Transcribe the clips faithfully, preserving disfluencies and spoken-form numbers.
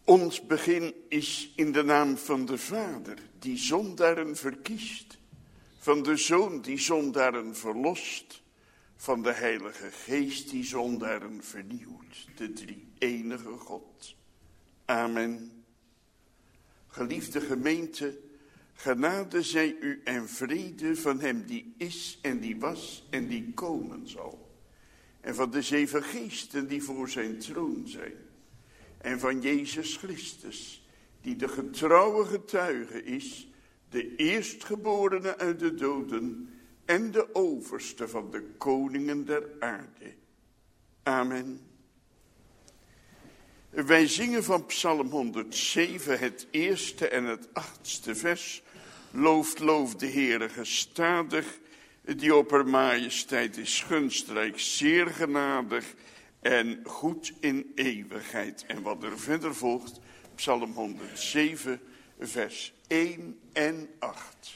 Ons begin is in de naam van de Vader, die zondaren verkiest, van de Zoon, die zondaren verlost, van de Heilige Geest, die zondaren vernieuwt, de drie-enige God. Amen. Geliefde gemeente, genade zij u en vrede van hem die is en die was en die komen zal. En van de zeven geesten die voor zijn troon zijn. En van Jezus Christus, die de getrouwe getuige is, de eerstgeborene uit de doden en de overste van de koningen der aarde. Amen. Wij zingen van Psalm honderdzeven het eerste en het achtste vers. Looft, looft de Heere gestadig, die op haar majesteit is gunstrijk, zeer genadig en goed in eeuwigheid. En wat er verder volgt, Psalm honderdzeven, vers één en acht.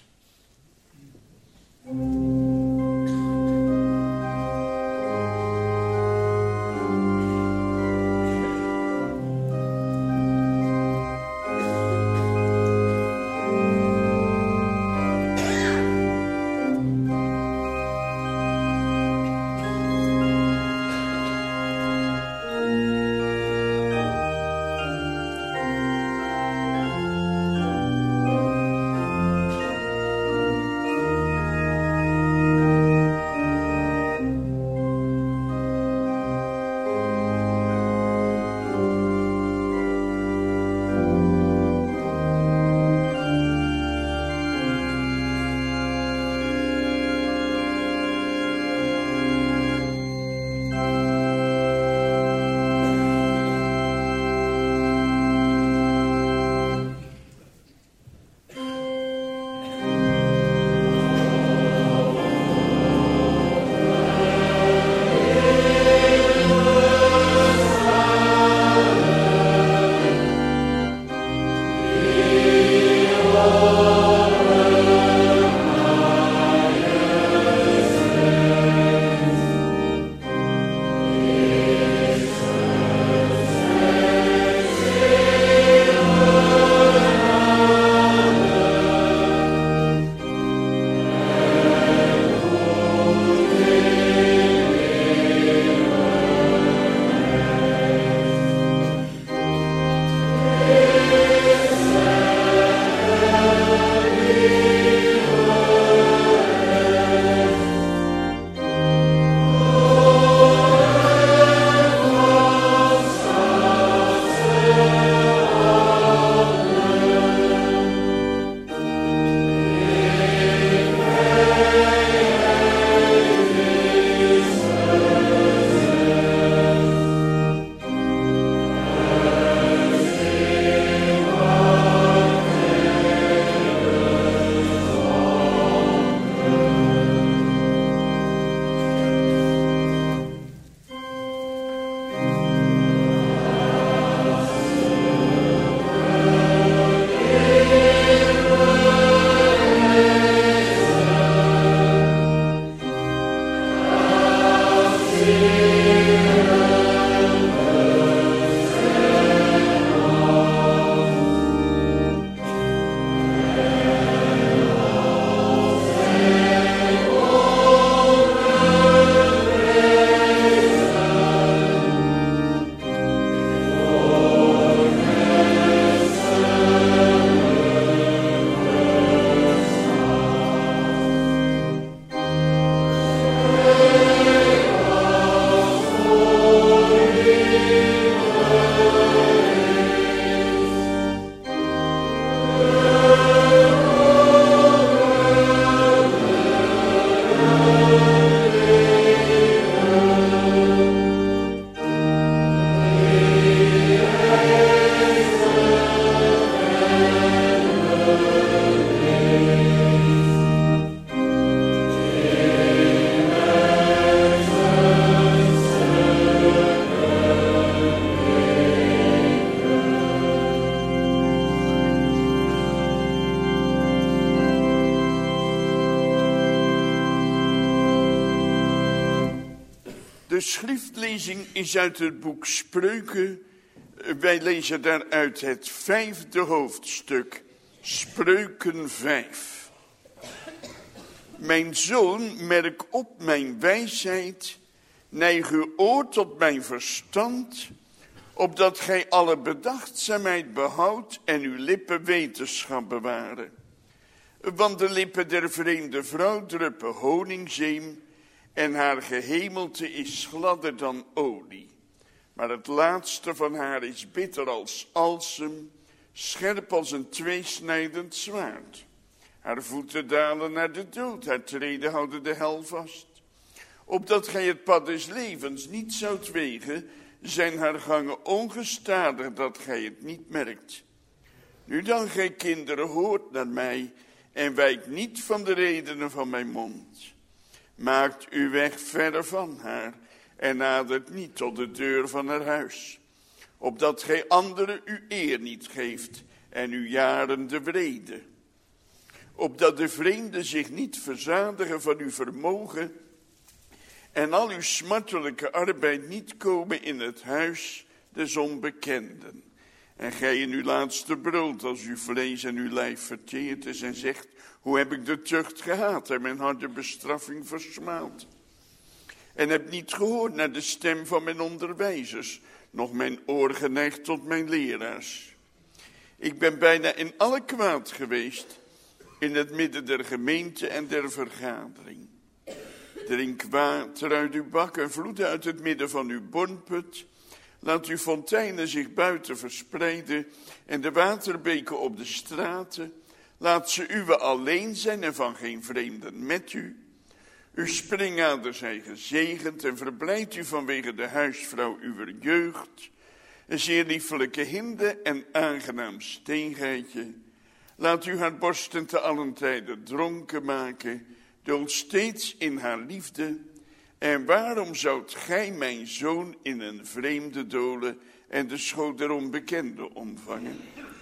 De schriftlezing is uit het boek Spreuken, Wij lezen daaruit het vijfde hoofdstuk, Spreuken vijf. Mijn zoon, merk op mijn wijsheid, neig uw oor tot mijn verstand, opdat gij alle bedachtzaamheid behoudt en uw lippen wetenschap bewaren. Want de lippen der vreemde vrouw druppen honingzeem, en haar gehemelte is gladder dan olie. Maar het laatste van haar is bitter als alsem, scherp als een tweesnijdend zwaard. Haar voeten dalen naar de dood, haar treden houden de hel vast. Opdat gij het pad des levens niet zoudt wegen, zijn haar gangen ongestadig, dat gij het niet merkt. Nu dan, gij kinderen, hoort naar mij en wijkt niet van de redenen van mijn mond. Maakt uw weg verre van haar en nadert niet tot de deur van haar huis. Opdat gij anderen uw eer niet geeft en uw jaren de vrede. Opdat de vreemden zich niet verzadigen van uw vermogen en al uw smartelijke arbeid niet komen in het huis des onbekenden. En gij in uw laatste brood als uw vlees en uw lijf verteerd is en zegt, hoe heb ik de tucht gehaat en mijn harde bestraffing versmaald. En heb niet gehoord naar de stem van mijn onderwijzers, nog mijn oor geneigd tot mijn leraars. Ik ben bijna in alle kwaad geweest, in het midden der gemeente en der vergadering. Drink water uit uw bak en vloed uit het midden van uw bornput. Laat uw fonteinen zich buiten verspreiden en de waterbeken op de straten. Laat ze uwe alleen zijn en van geen vreemden met u. Uw springaders zijn gezegend en verblijd u vanwege de huisvrouw uw jeugd. Een zeer liefelijke hinde en aangenaam steengeitje. Laat u haar borsten te allen tijden dronken maken, dood steeds in haar liefde. En waarom zoudt gij mijn zoon in een vreemde dolen en de schoot der onbekende omvangen?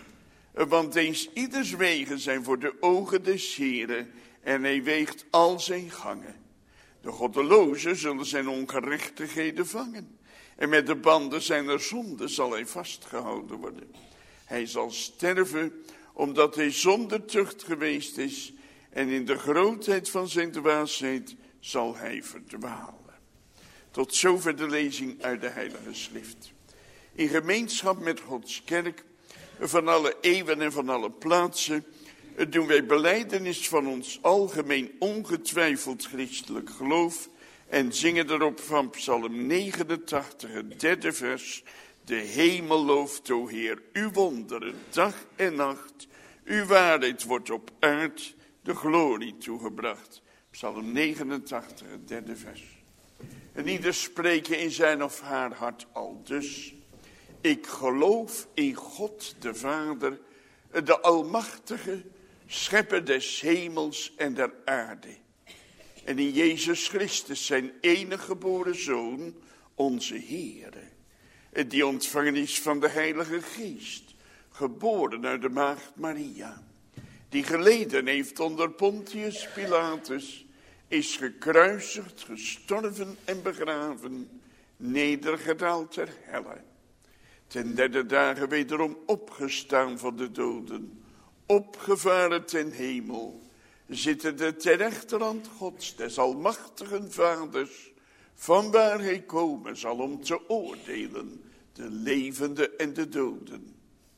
Want eens ieders wegen zijn voor de ogen des Heren en hij weegt al zijn gangen. De goddelozen zullen zijn ongerechtigheden vangen. En met de banden zijner zonde zal hij vastgehouden worden. Hij zal sterven omdat hij zonder tucht geweest is. En in de grootheid van zijn dwaasheid zal hij verdwalen. Tot zover de lezing uit de Heilige Schrift. In gemeenschap met Gods kerk, van alle eeuwen en van alle plaatsen, doen wij belijdenis van ons algemeen ongetwijfeld christelijk geloof en zingen erop van Psalm negenentachtig, het derde vers. De hemel looft, o Heer, uw wonderen, dag en nacht. Uw waarheid wordt op aard de glorie toegebracht. Psalm negenentachtig, het derde vers. En ieder spreken in zijn of haar hart al dus. Ik geloof in God de Vader, de Almachtige, schepper des hemels en der aarde. En in Jezus Christus, zijn enige geboren Zoon, onze Heere, die ontvangen is van de Heilige Geest, geboren uit de maagd Maria, die geleden heeft onder Pontius Pilatus, is gekruisigd, gestorven en begraven, nedergedaald ter helle. Ten derde dagen wederom opgestaan van de doden, opgevaren ten hemel, zittende ter rechterhand Gods, des almachtigen Vaders, vanwaar hij komen zal om te oordelen, de levenden en de doden.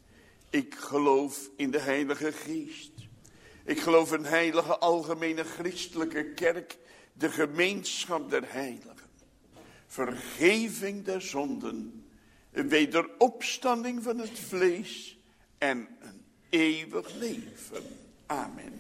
Ik geloof in de Heilige Geest. Ik geloof in heilige algemene christelijke kerk, de gemeenschap der heiligen, vergeving der zonden, een wederopstanding van het vlees en een eeuwig leven. Amen.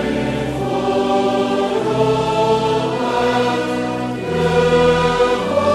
Oh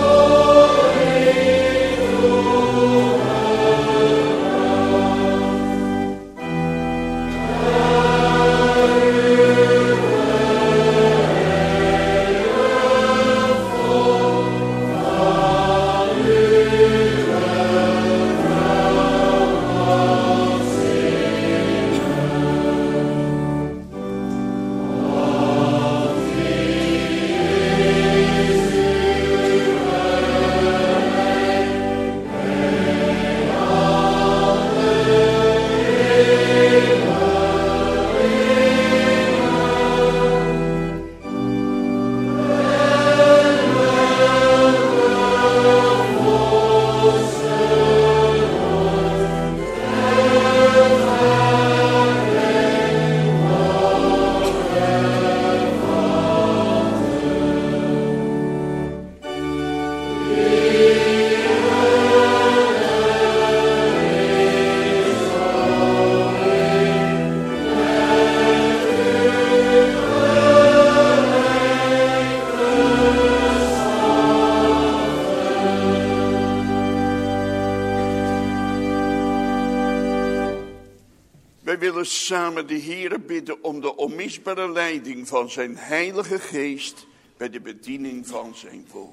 willen samen de Heere bidden om de onmisbare leiding van zijn Heilige Geest bij de bediening van zijn woord.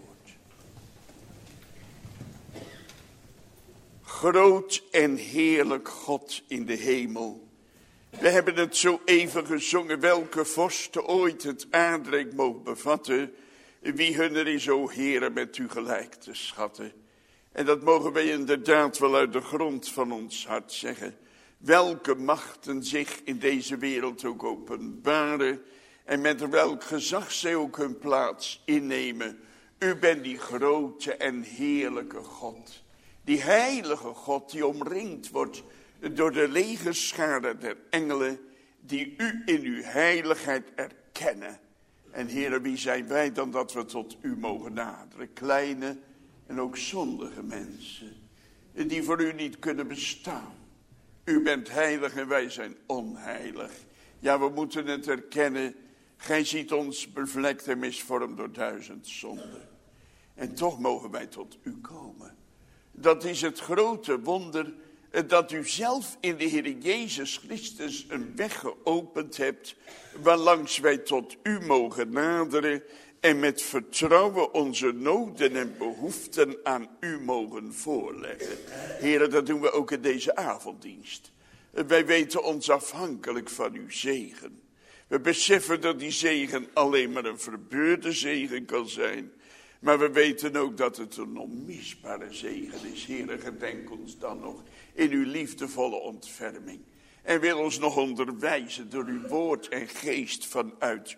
Groot en heerlijk God in de hemel. We hebben het zo even gezongen, welke vorsten ooit het aardrijk mogen bevatten. Wie hun er is, o Heere, met u gelijk te schatten. En dat mogen wij inderdaad wel uit de grond van ons hart zeggen. Welke machten zich in deze wereld ook openbaren. En met welk gezag zij ook hun plaats innemen. U bent die grote en heerlijke God. Die heilige God die omringd wordt door de legerscharen der engelen. Die u in uw heiligheid erkennen. En Heere, wie zijn wij dan dat we tot u mogen naderen? Kleine en ook zondige mensen. Die voor u niet kunnen bestaan. U bent heilig en wij zijn onheilig. Ja, we moeten het erkennen. Gij ziet ons bevlekt en misvormd door duizend zonden. En toch mogen wij tot u komen. Dat is het grote wonder dat u zelf in de Heer Jezus Christus een weg geopend hebt, waarlangs wij tot u mogen naderen en met vertrouwen onze noden en behoeften aan u mogen voorleggen. Heren, dat doen we ook in deze avonddienst. Wij weten ons afhankelijk van uw zegen. We beseffen dat die zegen alleen maar een verbeurde zegen kan zijn. Maar we weten ook dat het een onmisbare zegen is. Heere, gedenk ons dan nog in uw liefdevolle ontferming. En wil ons nog onderwijzen door uw woord en geest vanuit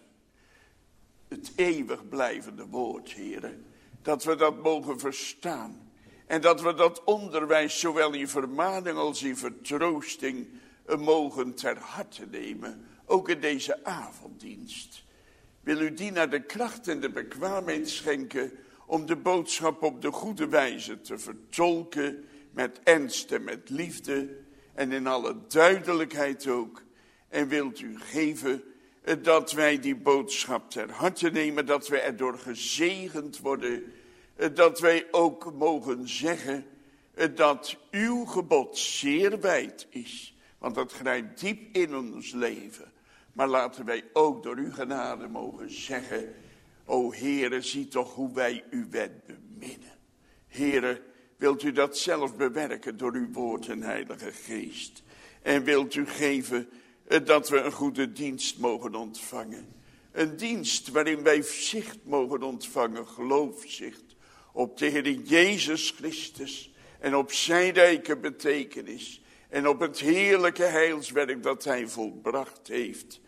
het eeuwig blijvende woord, Heere. Dat we dat mogen verstaan. En dat we dat onderwijs, zowel in vermaning als in vertroosting, mogen ter harte nemen. Ook in deze avonddienst. Wil u die naar de kracht en de bekwaamheid schenken om de boodschap op de goede wijze te vertolken, met ernst en met liefde en in alle duidelijkheid ook. En wilt u geven dat wij die boodschap ter harte nemen, dat wij erdoor gezegend worden, dat wij ook mogen zeggen dat uw gebod zeer wijd is, want dat grijpt diep in ons leven. Maar laten wij ook door uw genade mogen zeggen, o Heere, zie toch hoe wij uw wet beminnen. Heere, wilt u dat zelf bewerken door uw woord en Heilige Geest. En wilt u geven dat we een goede dienst mogen ontvangen. Een dienst waarin wij zicht mogen ontvangen, geloofzicht op de Heer Jezus Christus en op zijn rijke betekenis. En op het heerlijke heilswerk dat hij volbracht heeft.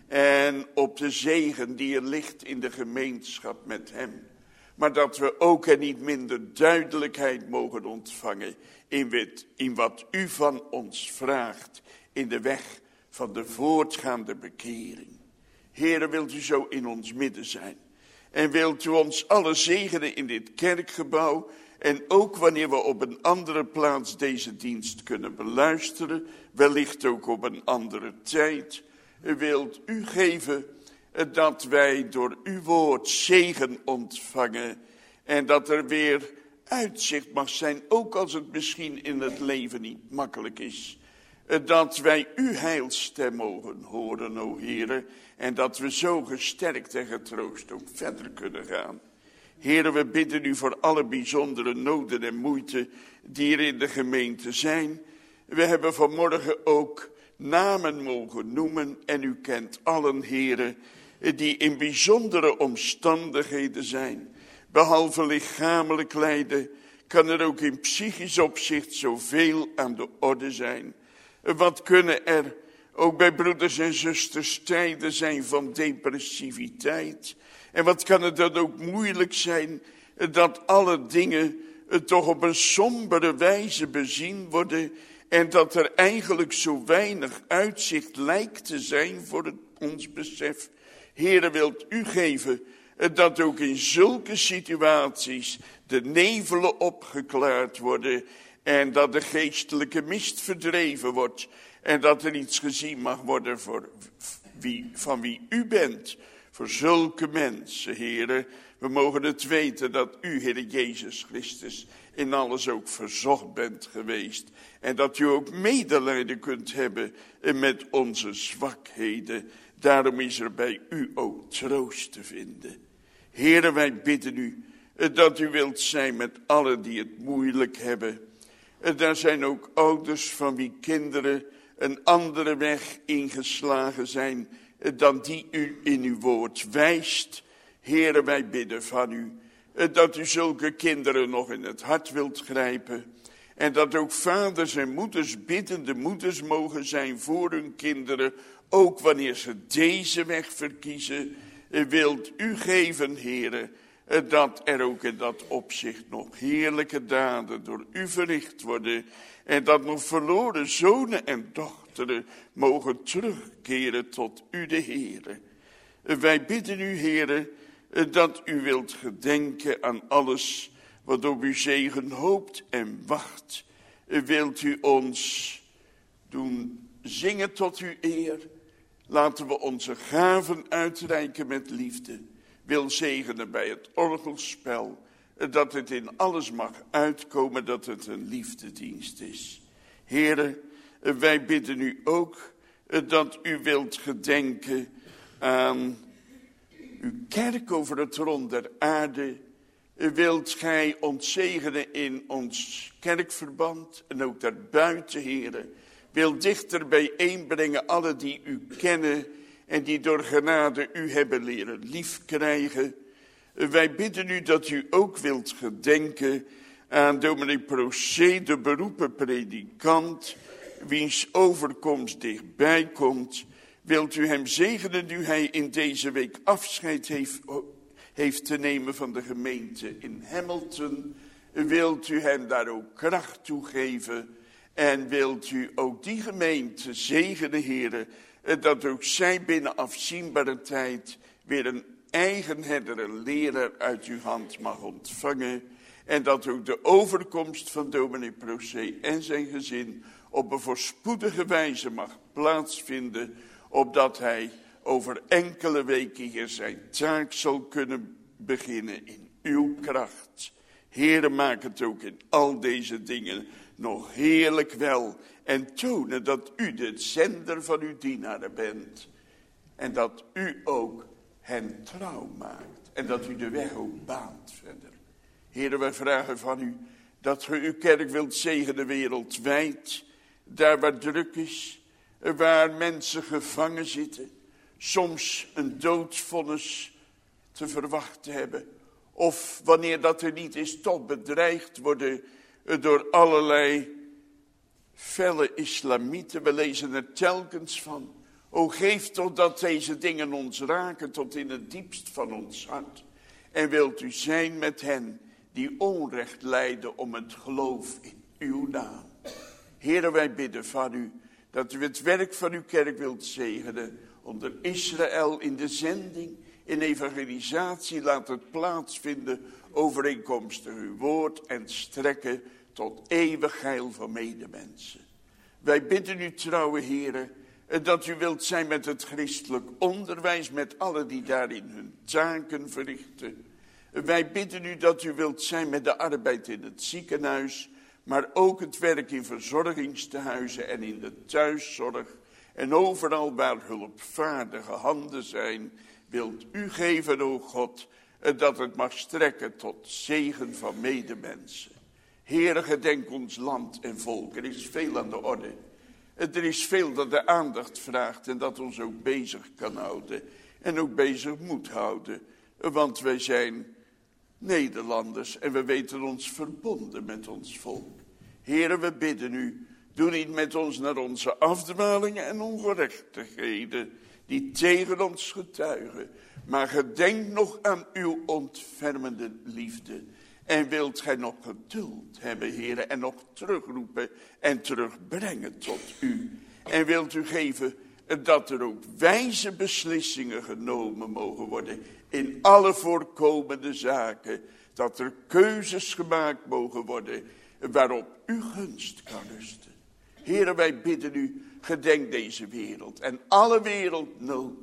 En op de zegen die er ligt in de gemeenschap met hem. Maar dat we ook en niet minder duidelijkheid mogen ontvangen in wat, in wat u van ons vraagt. In de weg van de voortgaande bekering. Heere, wilt u zo in ons midden zijn. En wilt u ons alle zegenen in dit kerkgebouw. En ook wanneer we op een andere plaats deze dienst kunnen beluisteren. Wellicht ook op een andere tijd. Wilt u geven dat wij door uw woord zegen ontvangen. En dat er weer uitzicht mag zijn, ook als het misschien in het leven niet makkelijk is. Dat wij uw heilstem mogen horen, o Heere. En dat we zo gesterkt en getroost ook verder kunnen gaan. Heere, we bidden u voor alle bijzondere noden en moeite die er in de gemeente zijn. We hebben vanmorgen ook namen mogen noemen en u kent allen, Heere, die in bijzondere omstandigheden zijn. Behalve lichamelijk lijden kan er ook in psychisch opzicht zoveel aan de orde zijn. Wat kunnen er ook bij broeders en zusters tijden zijn van depressiviteit. En wat kan het dan ook moeilijk zijn dat alle dingen toch op een sombere wijze bezien worden. En dat er eigenlijk zo weinig uitzicht lijkt te zijn voor het, ons besef. Heere, wilt u geven dat ook in zulke situaties de nevelen opgeklaard worden. En dat de geestelijke mist verdreven wordt. En dat er iets gezien mag worden voor wie, van wie u bent. Voor zulke mensen, Heere, we mogen het weten dat u, Heere Jezus Christus, in alles ook verzocht bent geweest. En dat u ook medelijden kunt hebben met onze zwakheden. Daarom is er bij u ook troost te vinden. Heere, wij bidden u dat u wilt zijn met allen die het moeilijk hebben. Daar zijn ook ouders van wie kinderen een andere weg ingeslagen zijn dan die u in uw woord wijst. Heere, wij bidden van u dat u zulke kinderen nog in het hart wilt grijpen. En dat ook vaders en moeders biddende moeders mogen zijn voor hun kinderen. Ook wanneer ze deze weg verkiezen, wilt u geven, Heere, dat er ook in dat opzicht nog heerlijke daden door u verricht worden. En dat nog verloren zonen en dochteren mogen terugkeren tot u de Heere. Wij bidden u, Heere, dat u wilt gedenken aan alles wat op uw zegen hoopt en wacht. Wilt u ons doen zingen tot uw eer. Laten we onze gaven uitreiken met liefde. Wil zegenen bij het orgelspel. Dat het in alles mag uitkomen dat het een liefdedienst is. Heere, wij bidden u ook dat u wilt gedenken aan uw kerk over het rond der aarde. Wilt gij ons zegenen in ons kerkverband en ook daarbuiten, Heere. Wil dichter bijeenbrengen alle die u kennen en die door genade u hebben leren liefkrijgen. Wij bidden u dat u ook wilt gedenken aan dominee Procé, de beroepen predikant, wiens overkomst dichtbij komt. Wilt u hem zegenen nu hij in deze week afscheid heeft, heeft te nemen van de gemeente in Hamilton. Wilt u hem daar ook kracht toe geven. En wilt u ook die gemeente zegenen, Heere, dat ook zij binnen afzienbare tijd weer een eigen herder, een leraar uit uw hand mag ontvangen. En dat ook de overkomst van dominee Procé en zijn gezin op een voorspoedige wijze mag plaatsvinden, opdat hij over enkele weken hier zijn taak zal kunnen beginnen in uw kracht. Heere, maak het ook in al deze dingen nog heerlijk wel en tonen dat u de zender van uw dienaren bent. En dat u ook hen trouw maakt en dat u de weg ook baant verder. Heere, wij vragen van u dat u uw kerk wilt zegenen wereldwijd. Daar waar druk is, waar mensen gevangen zitten. Soms een doodsvonnis te verwachten hebben. Of wanneer dat er niet is, toch bedreigd worden door allerlei felle islamieten. We lezen er telkens van. O, geef toch dat deze dingen ons raken tot in het diepst van ons hart. En wilt u zijn met hen die onrecht lijden om het geloof in uw naam. Heere, wij bidden van u dat u het werk van uw kerk wilt zegenen onder Israël in de zending, in evangelisatie. Laat het plaatsvinden overeenkomstig uw woord en strekken tot eeuwig heil van medemensen. Wij bidden u, trouwe Heere, dat u wilt zijn met het christelijk onderwijs, met allen die daarin hun taken verrichten. Wij bidden u dat u wilt zijn met de arbeid in het ziekenhuis, maar ook het werk in verzorgingstehuizen en in de thuiszorg. En overal waar hulpvaardige handen zijn, wilt u geven, o God, dat het mag strekken tot zegen van medemensen. Heere, gedenk ons land en volk. Er is veel aan de orde. Er is veel dat de aandacht vraagt en dat ons ook bezig kan houden. En ook bezig moet houden. Want wij zijn Nederlanders en we weten ons verbonden met ons volk. Heere, we bidden u, doe niet met ons naar onze afdwalingen en ongerechtigheden die tegen ons getuigen. Maar gedenk nog aan uw ontfermende liefde. En wilt gij nog geduld hebben, Heere, en nog terugroepen en terugbrengen tot u. En wilt u geven dat er ook wijze beslissingen genomen mogen worden in alle voorkomende zaken. Dat er keuzes gemaakt mogen worden waarop uw gunst kan rusten. Heere, wij bidden u, gedenk deze wereld en alle wereldnood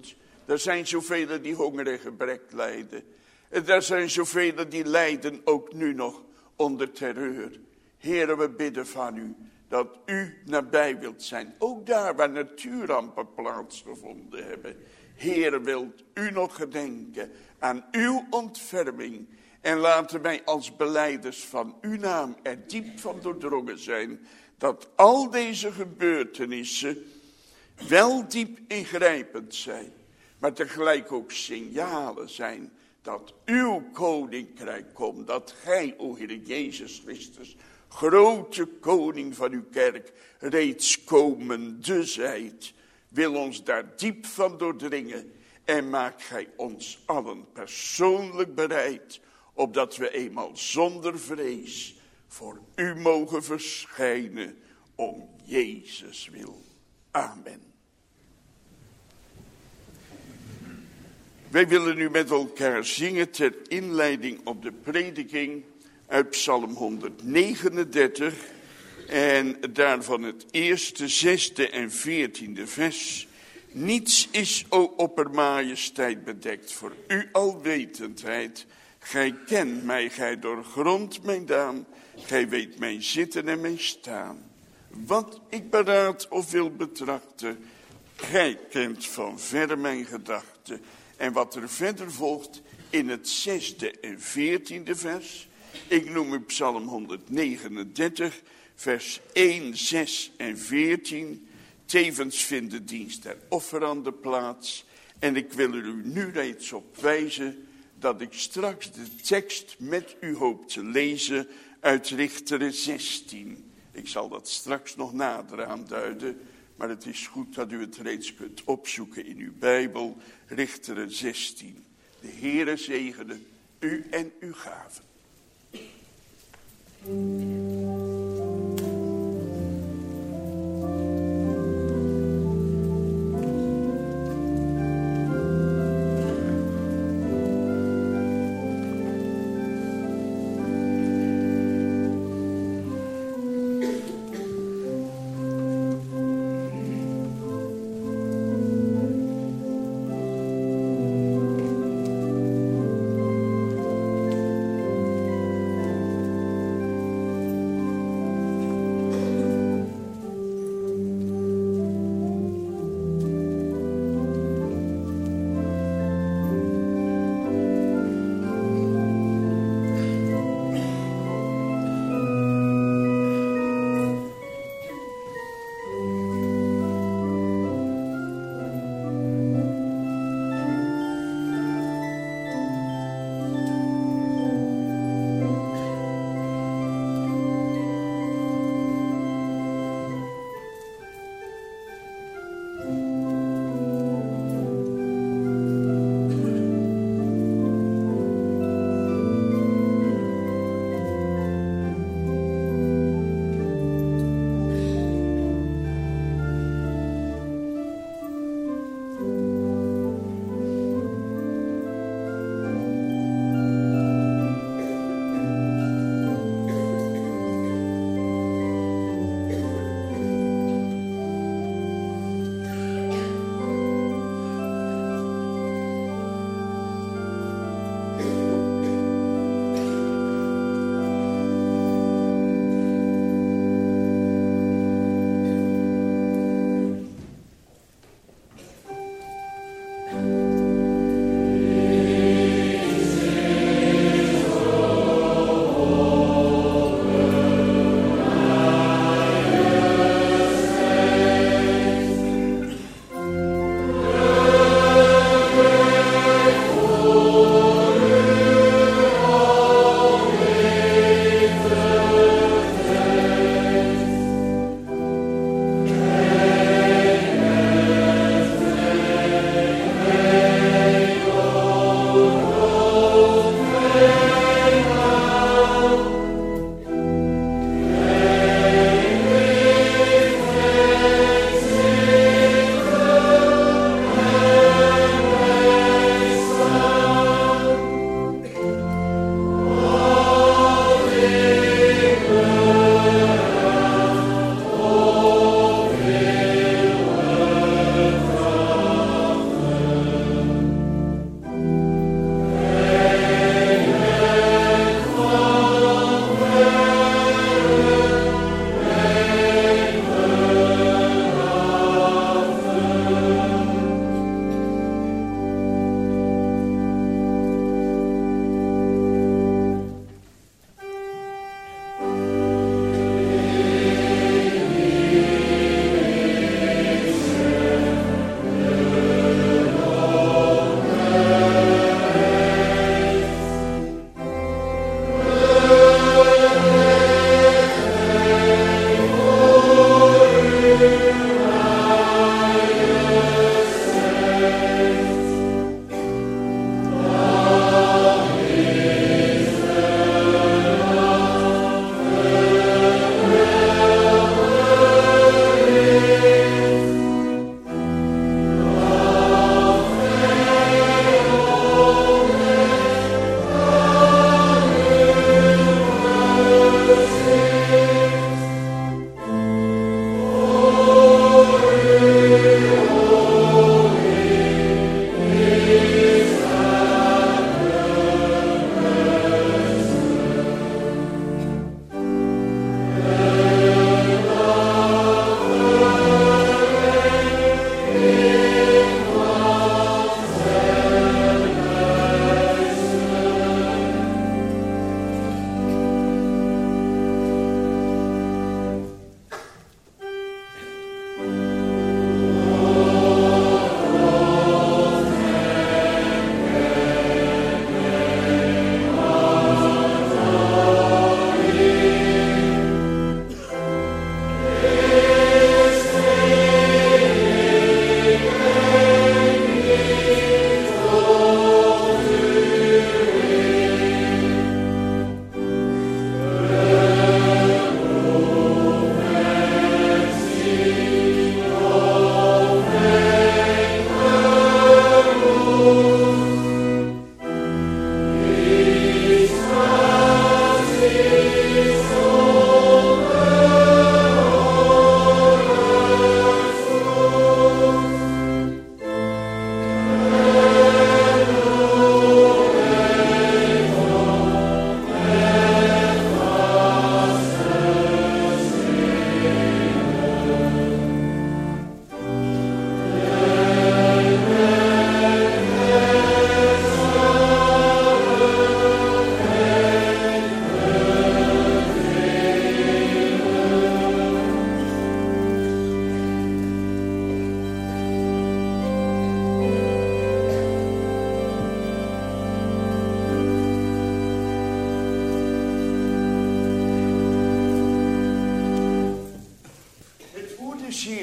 Er zijn zoveel die honger en gebrek lijden. En er zijn zoveel die lijden ook nu nog onder terreur. Heere, we bidden van u dat u nabij wilt zijn. Ook daar waar natuurrampen plaatsgevonden hebben. Heere, wilt u nog gedenken aan uw ontferming. En laten wij als belijders van uw naam er diep van doordrongen zijn. Dat al deze gebeurtenissen wel diep ingrijpend zijn. Maar tegelijk ook signalen zijn dat uw koninkrijk komt. Dat gij, o Heer Jezus Christus, grote koning van uw kerk, reeds komende zijt. Wil ons daar diep van doordringen. En maak gij ons allen persoonlijk bereid, opdat we eenmaal zonder vrees voor u mogen verschijnen om Jezus wil. Amen. Wij willen nu met elkaar zingen ter inleiding op de prediking uit Psalm honderdnegenendertig en daarvan het eerste, zesde en veertiende vers. Niets is, o oppermajesteit, bedekt voor uw alwetendheid. Gij kent mij, gij doorgrondt mijn daan. Gij weet mijn zitten en mijn staan. Wat ik beraad of wil betrachten, gij kent van verre mijn gedachten. En wat er verder volgt in het zesde en veertiende vers. Ik noem u Psalm honderdnegenendertig, vers één, zes en veertien. Tevens vindt de dienst der offeranden plaats. En ik wil er u nu reeds op wijzen dat ik straks de tekst met u hoop te lezen uit Richteren zestien. Ik zal dat straks nog nader aanduiden, maar het is goed dat u het reeds kunt opzoeken in uw Bijbel. Richteren zestien. De Heere zegene u en uw gaven.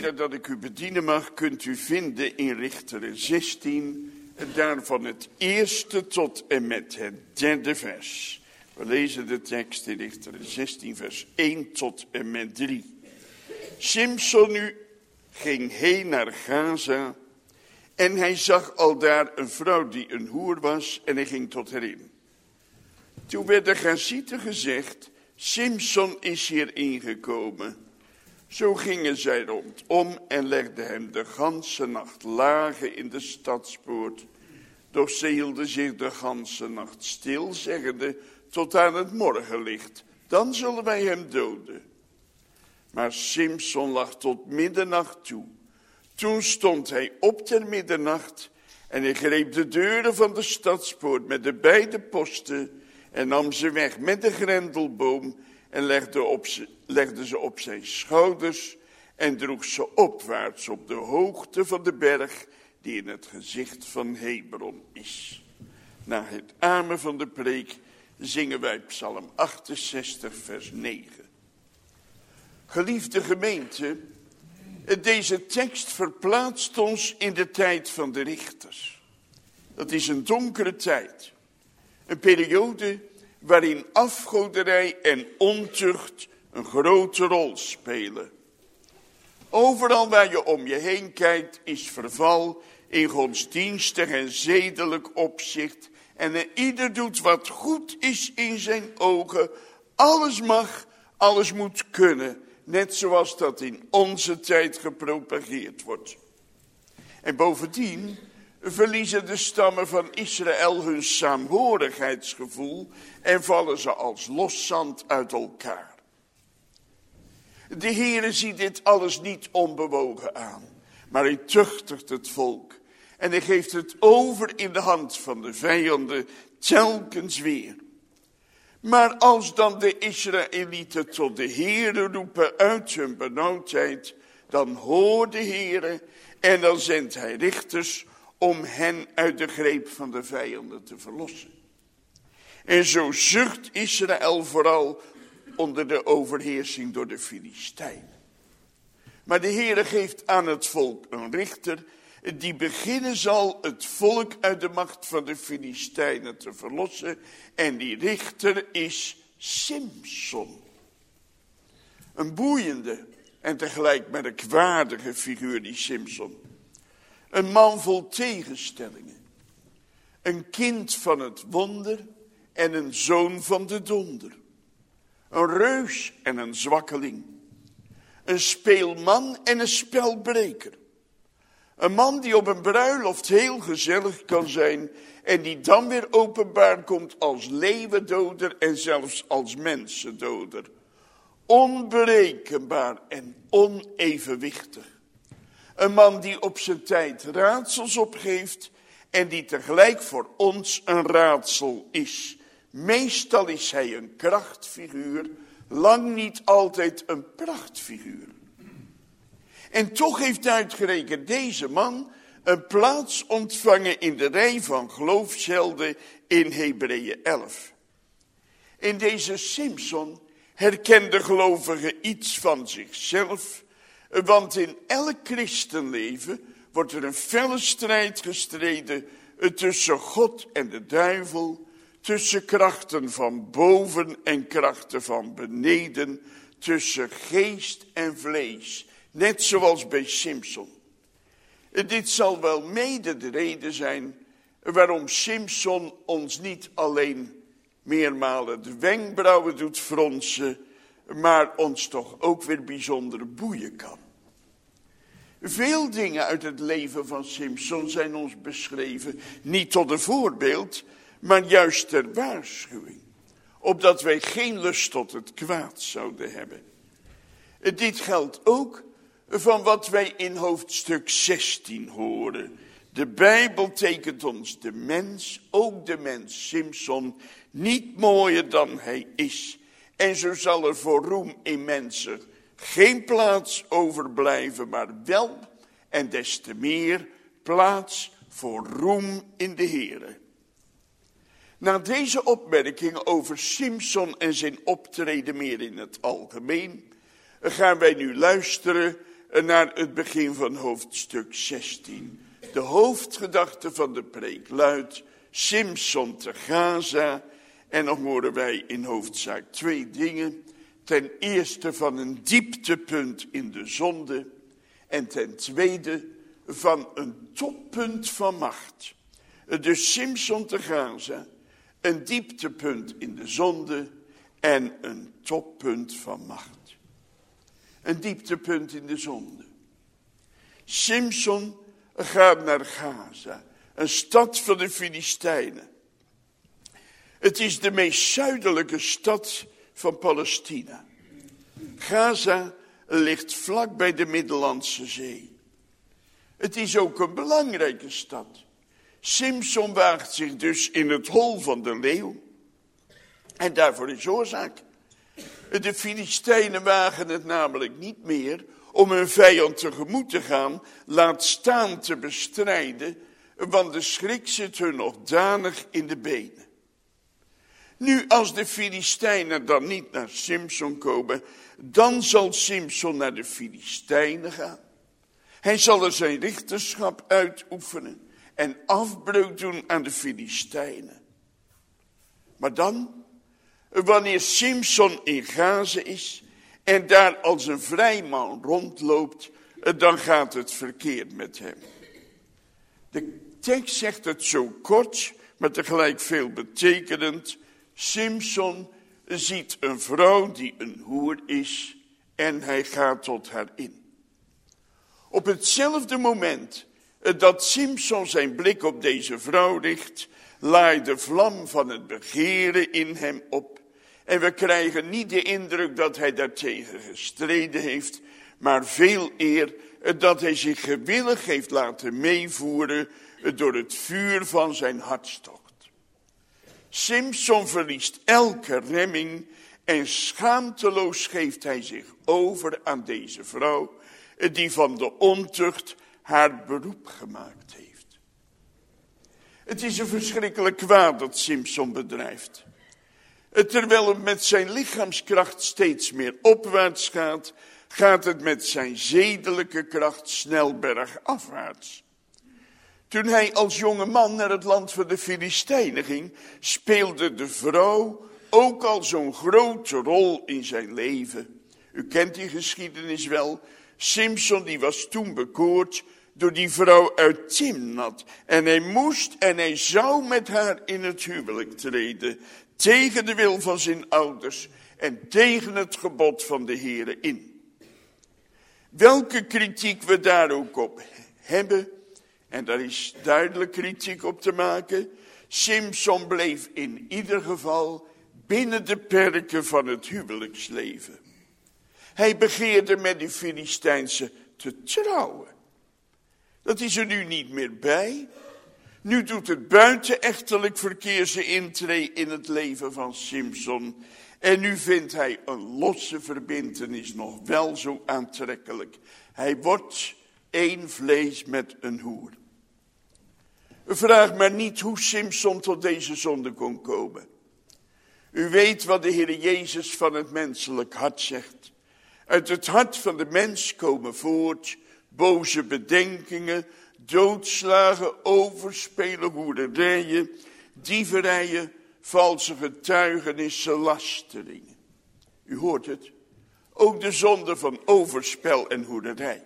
gedeelte dat ik u bedienen mag, kunt u vinden in Richteren zestien, daarvan het eerste tot en met het derde vers. We lezen de tekst in Richteren zestien, vers één tot en met drie. Simson nu ging heen naar Gaza en hij zag al daar een vrouw die een hoer was en hij ging tot haar in. Toen werd de Gazieten gezegd, Simson is hier ingekomen. Zo gingen zij rondom en legden hem de ganse nacht lagen in de stadspoort. Doch ze hielden zich de ganse nacht stil, zeggende, tot aan het morgenlicht, dan zullen wij hem doden. Maar Simson lag tot middernacht toe. Toen stond hij op ter middernacht en hij greep de deuren van de stadspoort met de beide posten en nam ze weg met de grendelboom en legde, op ze, legde ze op zijn schouders en droeg ze opwaarts op de hoogte van de berg die in het gezicht van Hebron is. Na het amen van de preek zingen wij Psalm achtenzestig, vers negen. Geliefde gemeente, deze tekst verplaatst ons in de tijd van de richters. Dat is een donkere tijd. Een periode waarin afgoderij en ontucht een grote rol spelen. Overal waar je om je heen kijkt is verval in godsdienstig en zedelijk opzicht. En ieder doet wat goed is in zijn ogen. Alles mag, alles moet kunnen. Net zoals dat in onze tijd gepropageerd wordt. En bovendien verliezen de stammen van Israël hun saamhorigheidsgevoel en vallen ze als loszand uit elkaar. De Heere ziet dit alles niet onbewogen aan, maar hij tuchtigt het volk. En hij geeft het over in de hand van de vijanden telkens weer. Maar als dan de Israëlieten tot de Heere roepen uit hun benauwdheid, dan hoort de Heere en dan zendt hij richters om hen uit de greep van de vijanden te verlossen. En zo zucht Israël vooral onder de overheersing door de Filistijnen. Maar de Heere geeft aan het volk een richter die beginnen zal het volk uit de macht van de Filistijnen te verlossen. En die richter is Simson. Een boeiende en tegelijk merkwaardige figuur, die Simson. Een man vol tegenstellingen. Een kind van het wonder en een zoon van de donder. Een reus en een zwakkeling. Een speelman en een spelbreker. Een man die op een bruiloft heel gezellig kan zijn en die dan weer openbaar komt als leeuwendoder en zelfs als mensendoder. Onberekenbaar en onevenwichtig. Een man die op zijn tijd raadsels opgeeft en die tegelijk voor ons een raadsel is. Meestal is hij een krachtfiguur, lang niet altijd een prachtfiguur. En toch heeft uitgerekend deze man een plaats ontvangen in de rij van geloofshelden in Hebreeën elf. In deze Simson herkende gelovige iets van zichzelf, want in elk christenleven wordt er een felle strijd gestreden tussen God en de duivel, tussen krachten van boven en krachten van beneden, tussen geest en vlees. Net zoals bij Simson. Dit zal wel mede de reden zijn waarom Simson ons niet alleen meermalen de wenkbrauwen doet fronsen, maar ons toch ook weer bijzonder boeien kan. Veel dingen uit het leven van Simson zijn ons beschreven, niet tot een voorbeeld, maar juist ter waarschuwing. Opdat wij geen lust tot het kwaad zouden hebben. Dit geldt ook van wat wij in hoofdstuk zestien horen. De Bijbel tekent ons de mens, ook de mens Simson, niet mooier dan hij is. En zo zal er voor roem in mensen geen plaats overblijven, maar wel en des te meer plaats voor roem in de Heere. Na deze opmerking over Simson en zijn optreden meer in het algemeen, gaan wij nu luisteren naar het begin van hoofdstuk zestien. De hoofdgedachte van de preek luidt Simson te Gaza. En dan horen wij in hoofdzaak twee dingen. Ten eerste van een dieptepunt in de zonde. En ten tweede van een toppunt van macht. Dus Simson te Gaza, een dieptepunt in de zonde en een toppunt van macht. Een dieptepunt in de zonde. Simson gaat naar Gaza, een stad van de Filistijnen. Het is de meest zuidelijke stad van Palestina. Gaza ligt vlak bij de Middellandse Zee. Het is ook een belangrijke stad. Simson waagt zich dus in het hol van de leeuw. En daarvoor is oorzaak. De Filistijnen wagen het namelijk niet meer om hun vijand tegemoet te gaan, laat staan te bestrijden, want de schrik zit hun nog danig in de benen. Nu, als de Filistijnen dan niet naar Simson komen, dan zal Simson naar de Filistijnen gaan. Hij zal er zijn richterschap uitoefenen en afbreuk doen aan de Filistijnen. Maar dan, wanneer Simson in Gaza is en daar als een vrij man rondloopt, dan gaat het verkeerd met hem. De tekst zegt het zo kort, maar tegelijk veel betekenend. Simson ziet een vrouw die een hoer is en hij gaat tot haar in. Op hetzelfde moment dat Simson zijn blik op deze vrouw richt, laait de vlam van het begeren in hem op. En we krijgen niet de indruk dat hij daartegen gestreden heeft, maar veel eer dat hij zich gewillig heeft laten meevoeren door het vuur van zijn hartstocht. Simson verliest elke remming en schaamteloos geeft hij zich over aan deze vrouw, die van de ontucht haar beroep gemaakt heeft. Het is een verschrikkelijk kwaad dat Simson bedrijft. Terwijl het met zijn lichaamskracht steeds meer opwaarts gaat, gaat het met zijn zedelijke kracht snel bergafwaarts. Toen hij als jonge man naar het land van de Filistijnen ging, speelde de vrouw ook al zo'n grote rol in zijn leven. U kent die geschiedenis wel. Simson die was toen bekoord door die vrouw uit Timnat. En hij moest en hij zou met haar in het huwelijk treden. Tegen de wil van zijn ouders en tegen het gebod van de Heere in. Welke kritiek we daar ook op hebben, en daar is duidelijk kritiek op te maken. Simson bleef in ieder geval binnen de perken van het huwelijksleven. Hij begeerde met die Filistijnse te trouwen. Dat is er nu niet meer bij. Nu doet het buitenechtelijk verkeer zijn intree in het leven van Simson. En nu vindt hij een losse verbintenis nog wel zo aantrekkelijk. Hij wordt één vlees met een hoer. Vraag maar niet hoe Simson tot deze zonde kon komen. U weet wat de Heer Jezus van het menselijk hart zegt. Uit het hart van de mens komen voort boze bedenkingen, doodslagen, overspelen, hoerderijen, dieverijen, valse getuigenissen, lasteringen. U hoort het. Ook de zonde van overspel en hoerderij.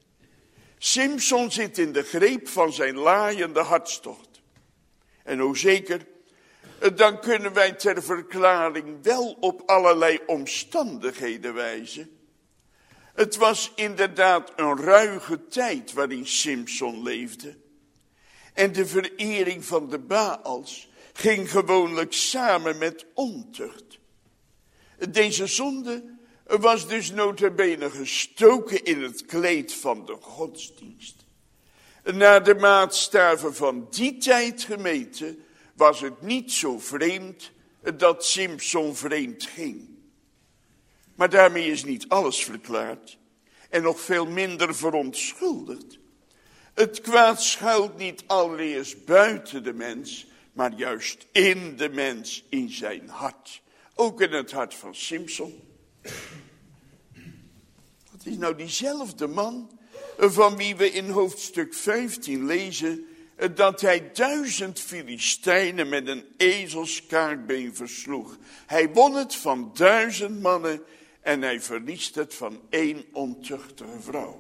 Simson zit in de greep van zijn laaiende hartstocht. En o zeker, dan kunnen wij ter verklaring wel op allerlei omstandigheden wijzen. Het was inderdaad een ruige tijd waarin Simson leefde. En de verering van de Baals ging gewoonlijk samen met ontucht. Deze zonde was dus nota bene gestoken in het kleed van de godsdienst. Naar de maatstaven van die tijd gemeten was het niet zo vreemd dat Simson vreemd ging. Maar daarmee is niet alles verklaard en nog veel minder verontschuldigd. Het kwaad schuilt niet allereerst buiten de mens, maar juist in de mens, in zijn hart. Ook in het hart van Simson. Wat Het is nou diezelfde man van wie we in hoofdstuk vijftien lezen dat hij duizend Filistijnen met een ezelskaakbeen versloeg. Hij won het van duizend mannen en hij verliest het van één ontuchtige vrouw.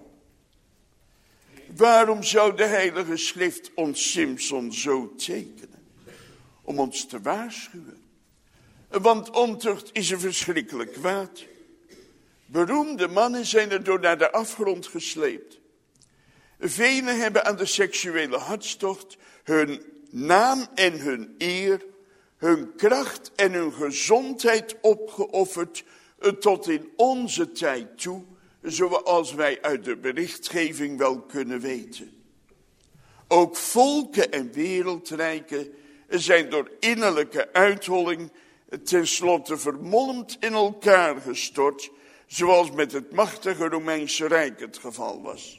Waarom zou de Heilige Schrift ons Simson zo tekenen? Om ons te waarschuwen. Want ontucht is een verschrikkelijk kwaad. Beroemde mannen zijn er door naar de afgrond gesleept. Velen hebben aan de seksuele hartstocht hun naam en hun eer, hun kracht en hun gezondheid opgeofferd tot in onze tijd toe, zoals wij uit de berichtgeving wel kunnen weten. Ook volken en wereldrijken zijn door innerlijke uitholling tenslotte vermolmd in elkaar gestort, zoals met het machtige Romeinse Rijk het geval was.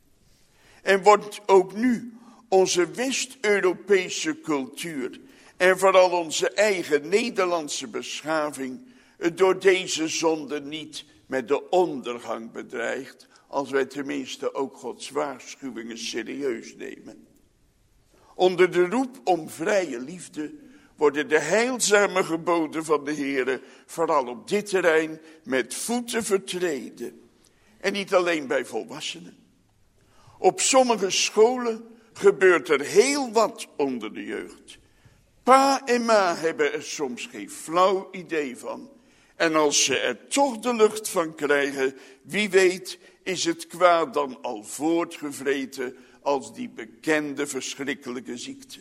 En wordt ook nu onze West-Europese cultuur en vooral onze eigen Nederlandse beschaving door deze zonde niet met de ondergang bedreigd, als wij tenminste ook Gods waarschuwingen serieus nemen. Onder de roep om vrije liefde worden de heilzame geboden van de Heere vooral op dit terrein met voeten vertreden. En niet alleen bij volwassenen. Op sommige scholen gebeurt er heel wat onder de jeugd. Pa en ma hebben er soms geen flauw idee van. En als ze er toch de lucht van krijgen, wie weet is het kwaad dan al voortgevreten als die bekende verschrikkelijke ziekte.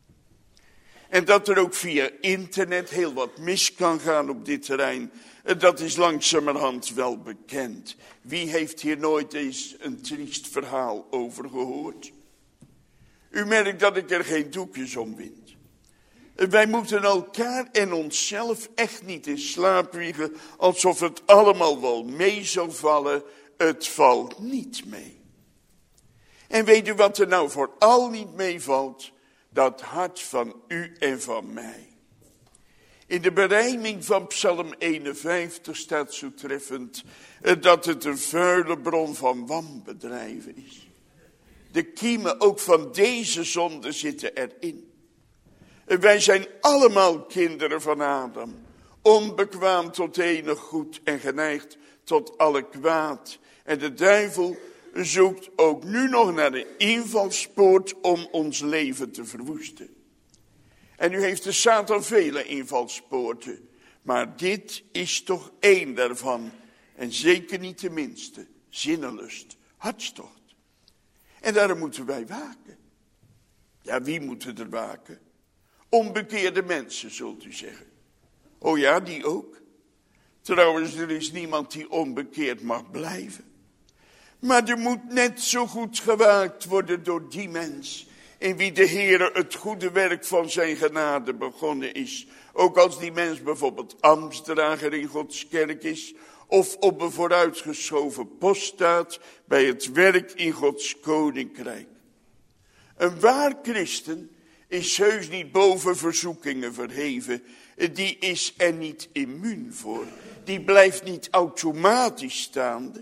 En dat er ook via internet heel wat mis kan gaan op dit terrein, dat is langzamerhand wel bekend. Wie heeft hier nooit eens een triest verhaal over gehoord? U merkt dat ik er geen doekjes om wind. Wij moeten elkaar en onszelf echt niet in slaap wiegen, alsof het allemaal wel mee zal vallen. Het valt niet mee. En weet u wat er nou vooral niet meevalt? Dat hart van u en van mij. In de berijming van Psalm eenenvijftig staat zo treffend dat het een vuile bron van wanbedrijven is. De kiemen ook van deze zonde zitten erin. Wij zijn allemaal kinderen van Adam, onbekwaam tot enig goed en geneigd tot alle kwaad. En de duivel zoekt ook nu nog naar de invalspoort om ons leven te verwoesten. En nu heeft de Satan vele invalspoorten, maar dit is toch één daarvan. En zeker niet de minste, zinnenlust, hartstocht. En daarom moeten wij waken. Ja, wie moet er waken? Onbekeerde mensen, zult u zeggen. Oh ja, die ook. Trouwens, er is niemand die onbekeerd mag blijven. Maar er moet net zo goed gewaakt worden door die mens, in wie de Heere het goede werk van zijn genade begonnen is. Ook als die mens bijvoorbeeld ambtsdrager in Gods kerk is, of op een vooruitgeschoven post staat bij het werk in Gods koninkrijk. Een waar christen is heus niet boven verzoekingen verheven. Die is er niet immuun voor. Die blijft niet automatisch staande.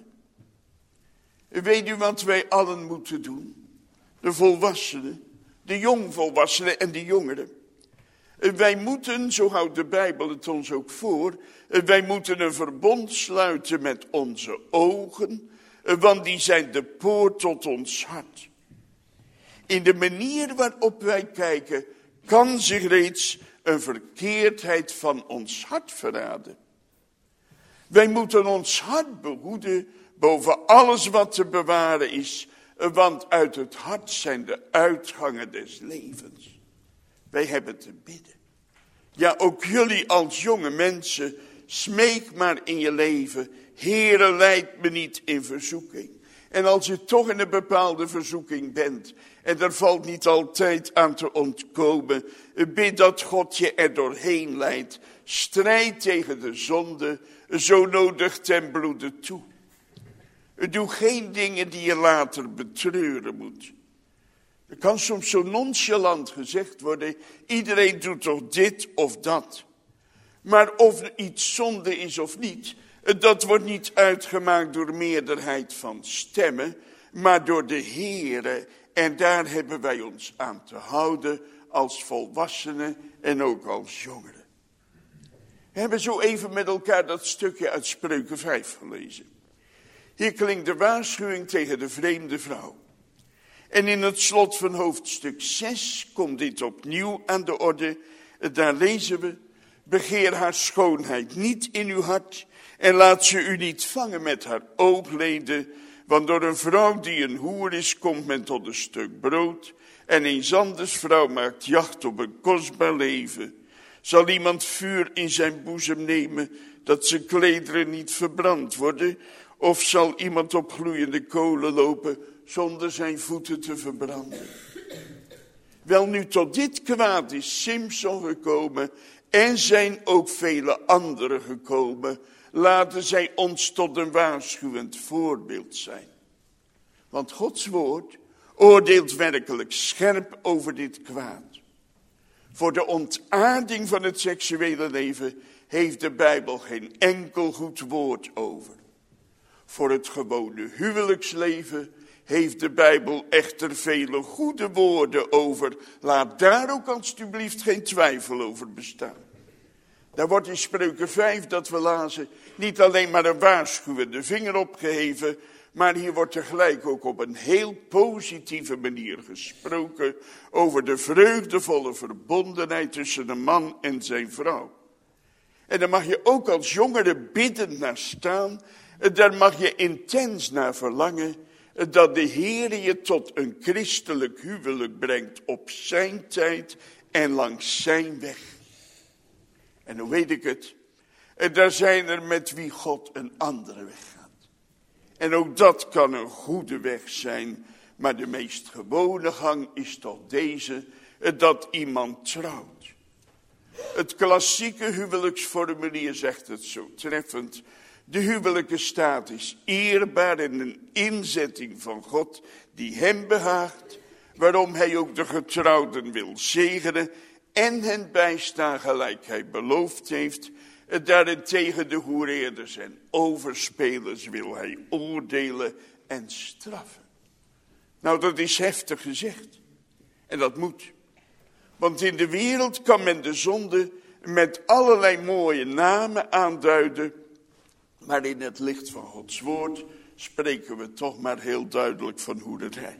Weet u wat wij allen moeten doen? De volwassenen, de jongvolwassenen en de jongeren. Wij moeten, zo houdt de Bijbel het ons ook voor, wij moeten een verbond sluiten met onze ogen, want die zijn de poort tot ons hart. In de manier waarop wij kijken, kan zich reeds een verkeerdheid van ons hart verraden. Wij moeten ons hart behoeden boven alles wat te bewaren is, want uit het hart zijn de uitgangen des levens. Wij hebben te bidden. Ja, ook jullie als jonge mensen, smeek maar in je leven, Heere, leid me niet in verzoeking. En als je toch in een bepaalde verzoeking bent, en er valt niet altijd aan te ontkomen, bid dat God je er doorheen leidt. Strijd tegen de zonde, zo nodig ten bloede toe. Doe geen dingen die je later betreuren moet. Er kan soms zo nonchalant gezegd worden, iedereen doet toch dit of dat. Maar of iets zonde is of niet, Dat wordt niet uitgemaakt door meerderheid van stemmen, maar door de Heere. En daar hebben wij ons aan te houden als volwassenen en ook als jongeren. We hebben zo even met elkaar dat stukje uit Spreuken vijf gelezen. Hier klinkt de waarschuwing tegen de vreemde vrouw. En in het slot van hoofdstuk zes komt dit opnieuw aan de orde. Daar lezen we: begeer haar schoonheid niet in uw hart en laat ze u niet vangen met haar oogleden. Want door een vrouw die een hoer is, komt men tot een stuk brood. En een anders vrouw maakt jacht op een kostbaar leven. Zal iemand vuur in zijn boezem nemen, dat zijn klederen niet verbrand worden? Of zal iemand op gloeiende kolen lopen, zonder zijn voeten te verbranden? Wel, nu tot dit kwaad is Simson gekomen en zijn ook vele anderen gekomen. Laten zij ons tot een waarschuwend voorbeeld zijn. Want Gods woord oordeelt werkelijk scherp over dit kwaad. Voor de ontaarding van het seksuele leven heeft de Bijbel geen enkel goed woord over. Voor het gewone huwelijksleven heeft de Bijbel echter vele goede woorden over. Laat daar ook alstublieft geen twijfel over bestaan. Daar wordt in Spreuken vijf dat we lazen niet alleen maar een waarschuwende vinger opgeheven, maar hier wordt tegelijk ook op een heel positieve manier gesproken over de vreugdevolle verbondenheid tussen een man en zijn vrouw. En daar mag je ook als jongere biddend naar staan. Daar mag je intens naar verlangen dat de Heer je tot een christelijk huwelijk brengt op zijn tijd en langs zijn weg. En hoe weet ik het? Daar zijn er met wie God een andere weg gaat. En ook dat kan een goede weg zijn, maar de meest gewone gang is toch deze, dat iemand trouwt. Het klassieke huwelijksformulier zegt het zo treffend. De huwelijke staat is eerbaar en een inzetting van God die hem behaagt, waarom hij ook de getrouwden wil zegenen en hen bijstaan gelijk hij beloofd heeft. Daarentegen de hoereerders en overspelers wil hij oordelen en straffen. Nou, dat is heftig gezegd. En dat moet. Want in de wereld kan men de zonde met allerlei mooie namen aanduiden. Maar in het licht van Gods woord spreken we toch maar heel duidelijk van hoererij.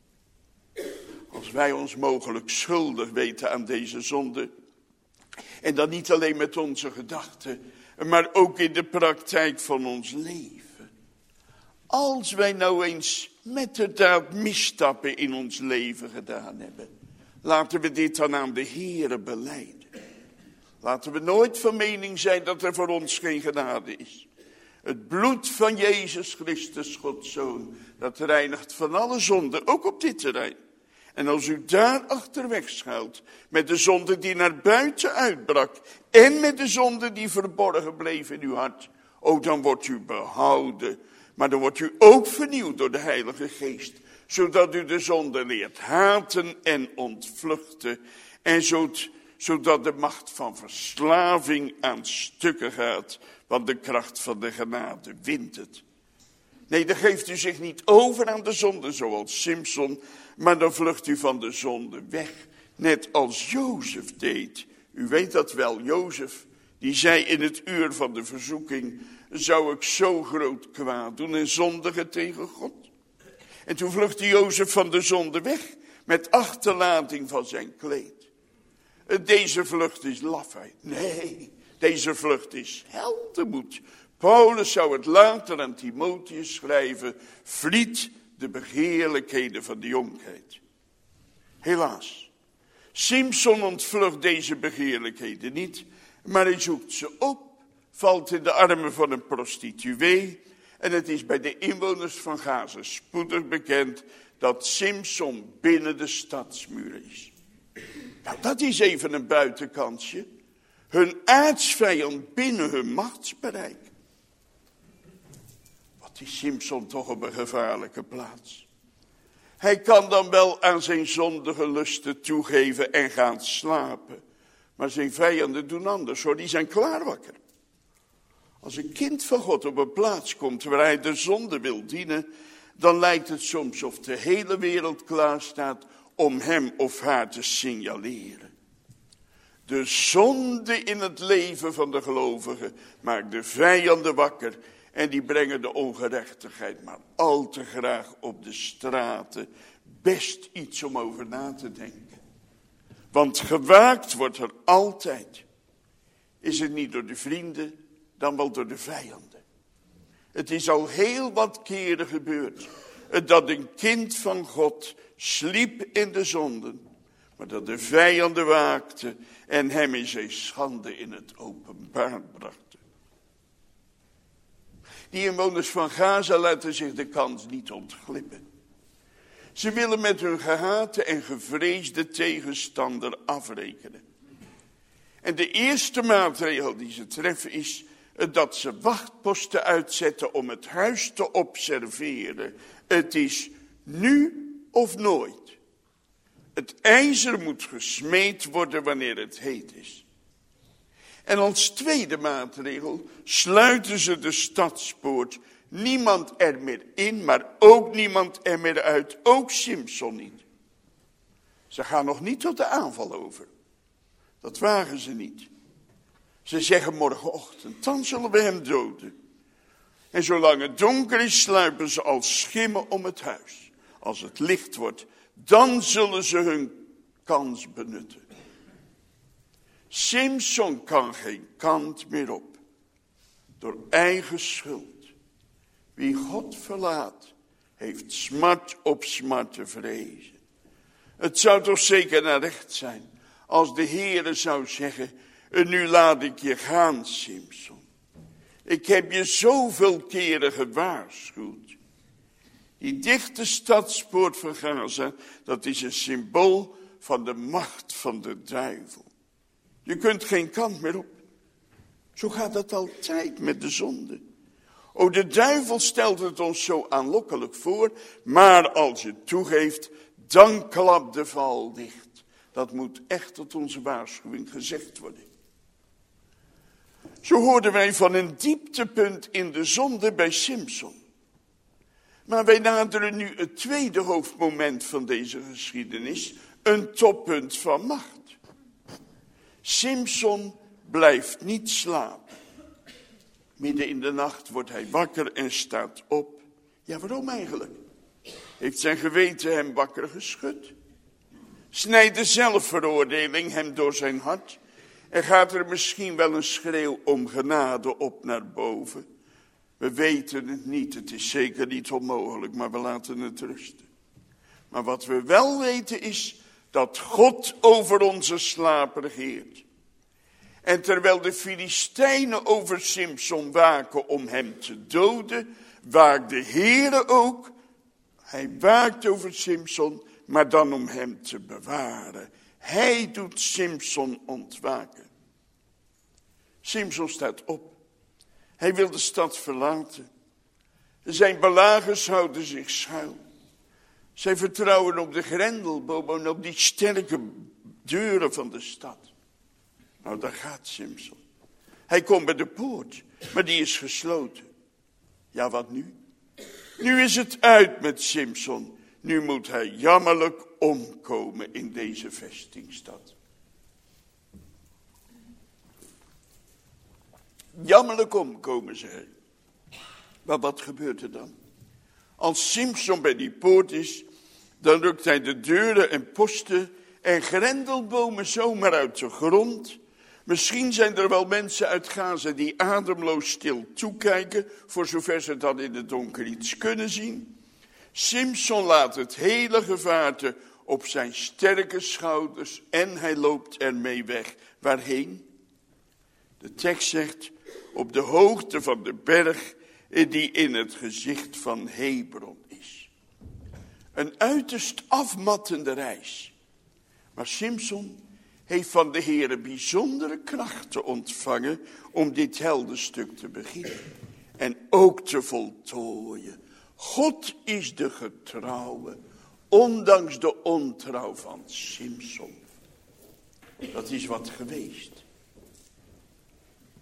Als wij ons mogelijk schuldig weten aan deze zonde, en dan niet alleen met onze gedachten, maar ook in de praktijk van ons leven. Als wij nou eens met de daad misstappen in ons leven gedaan hebben, laten we dit dan aan de Heere belijden. Laten we nooit van mening zijn dat er voor ons geen genade is. Het bloed van Jezus Christus, Gods Zoon, dat reinigt van alle zonde, ook op dit terrein. En als u daar achterweg schuilt, met de zonde die naar buiten uitbrak, en met de zonde die verborgen bleef in uw hart, oh, dan wordt u behouden. Maar dan wordt u ook vernieuwd door de Heilige Geest, zodat u de zonde leert haten en ontvluchten, en zodat de macht van verslaving aan stukken gaat, want de kracht van de genade wint het. Nee, dan geeft u zich niet over aan de zonde zoals Simson, maar dan vlucht u van de zonde weg, net als Jozef deed. U weet dat wel, Jozef, die zei in het uur van de verzoeking, zou ik zo groot kwaad doen en zondigen tegen God. En toen vluchtte Jozef van de zonde weg, met achterlating van zijn kleed. Deze vlucht is lafheid. Nee, deze vlucht is heldenmoed. Paulus zou het later aan Timotheus schrijven, vliet de begeerlijkheden van de jonkheid. Helaas, Simson ontvlucht deze begeerlijkheden niet, maar hij zoekt ze op, valt in de armen van een prostituee, en het is bij de inwoners van Gaza spoedig bekend dat Simson binnen de stadsmuren is. Nou, dat is even een buitenkansje. Hun aartsvijand binnen hun machtsbereik. Wat is Simson toch op een gevaarlijke plaats. Hij kan dan wel aan zijn zondige lusten toegeven en gaan slapen. Maar zijn vijanden doen anders hoor, die zijn klaar wakker. Als een kind van God op een plaats komt waar hij de zonde wil dienen, dan lijkt het soms of de hele wereld klaar staat om hem of haar te signaleren. De zonde in het leven van de gelovigen maakt de vijanden wakker en die brengen de ongerechtigheid maar al te graag op de straten. Best iets om over na te denken. Want gewaakt wordt er altijd. Is het niet door de vrienden, dan wel door de vijanden. Het is al heel wat keren gebeurd dat een kind van God sliep in de zonden, maar dat de vijanden waakten en hem in zijn schande in het openbaar brachten. Die inwoners van Gaza laten zich de kans niet ontglippen. Ze willen met hun gehate en gevreesde tegenstander afrekenen. En de eerste maatregel die ze treffen is dat ze wachtposten uitzetten om het huis te observeren. Het is nu of nooit. Het ijzer moet gesmeed worden wanneer het heet is. En als tweede maatregel sluiten ze de stadspoort. Niemand er meer in, maar ook niemand er meer uit. Ook Simson niet. Ze gaan nog niet tot de aanval over. Dat wagen ze niet. Ze zeggen morgenochtend, dan zullen we hem doden. En zolang het donker is, sluipen ze als schimmen om het huis. Als het licht wordt, dan zullen ze hun kans benutten. Simson kan geen kant meer op. Door eigen schuld. Wie God verlaat, heeft smart op smart te vrezen. Het zou toch zeker naar recht zijn, als de Heere zou zeggen, nu laat ik je gaan, Simson. Ik heb je zoveel keren gewaarschuwd. Die dichte stadspoort van Gaza, dat is een symbool van de macht van de duivel. Je kunt geen kant meer op. Zo gaat het altijd met de zonde. O, de duivel stelt het ons zo aanlokkelijk voor, maar als je toegeeft, dan klapt de val dicht. Dat moet echt tot onze waarschuwing gezegd worden. Zo hoorden wij van een dieptepunt in de zonde bij Simson. Maar wij naderen nu het tweede hoofdmoment van deze geschiedenis, een toppunt van macht. Simson blijft niet slapen. Midden in de nacht wordt hij wakker en staat op. Ja, waarom eigenlijk? Heeft zijn geweten hem wakker geschud? Snijdt de zelfveroordeling hem door zijn hart? En gaat er misschien wel een schreeuw om genade op naar boven? We weten het niet, het is zeker niet onmogelijk, maar we laten het rusten. Maar wat we wel weten is dat God over onze slaap regeert. En terwijl de Filistijnen over Simson waken om hem te doden, waakt de Heere ook. Hij waakt over Simson, maar dan om hem te bewaren. Hij doet Simson ontwaken. Simson staat op. Hij wil de stad verlaten. Zijn belagers houden zich schuil. Zij vertrouwen op de grendelboom en op die sterke deuren van de stad. Nou, daar gaat Simson. Hij komt bij de poort, maar die is gesloten. Ja, wat nu? Nu is het uit met Simson. Nu moet hij jammerlijk omkomen in deze vestingstad. Jammerlijk omkomen, zei hij. Maar wat gebeurt er dan? Als Simson bij die poort is, dan rukt hij de deuren en posten en grendelbomen zomaar uit de grond. Misschien zijn er wel mensen uit Gaza die ademloos stil toekijken, voor zover ze dan in het donker iets kunnen zien. Simson laat het hele gevaarte op zijn sterke schouders en hij loopt ermee weg. Waarheen? De tekst zegt, op de hoogte van de berg die in het gezicht van Hebron is. Een uiterst afmattende reis. Maar Simson heeft van de Heere bijzondere krachten ontvangen om dit heldenstuk te beginnen. En ook te voltooien. God is de getrouwe, ondanks de ontrouw van Simson. Dat is wat geweest.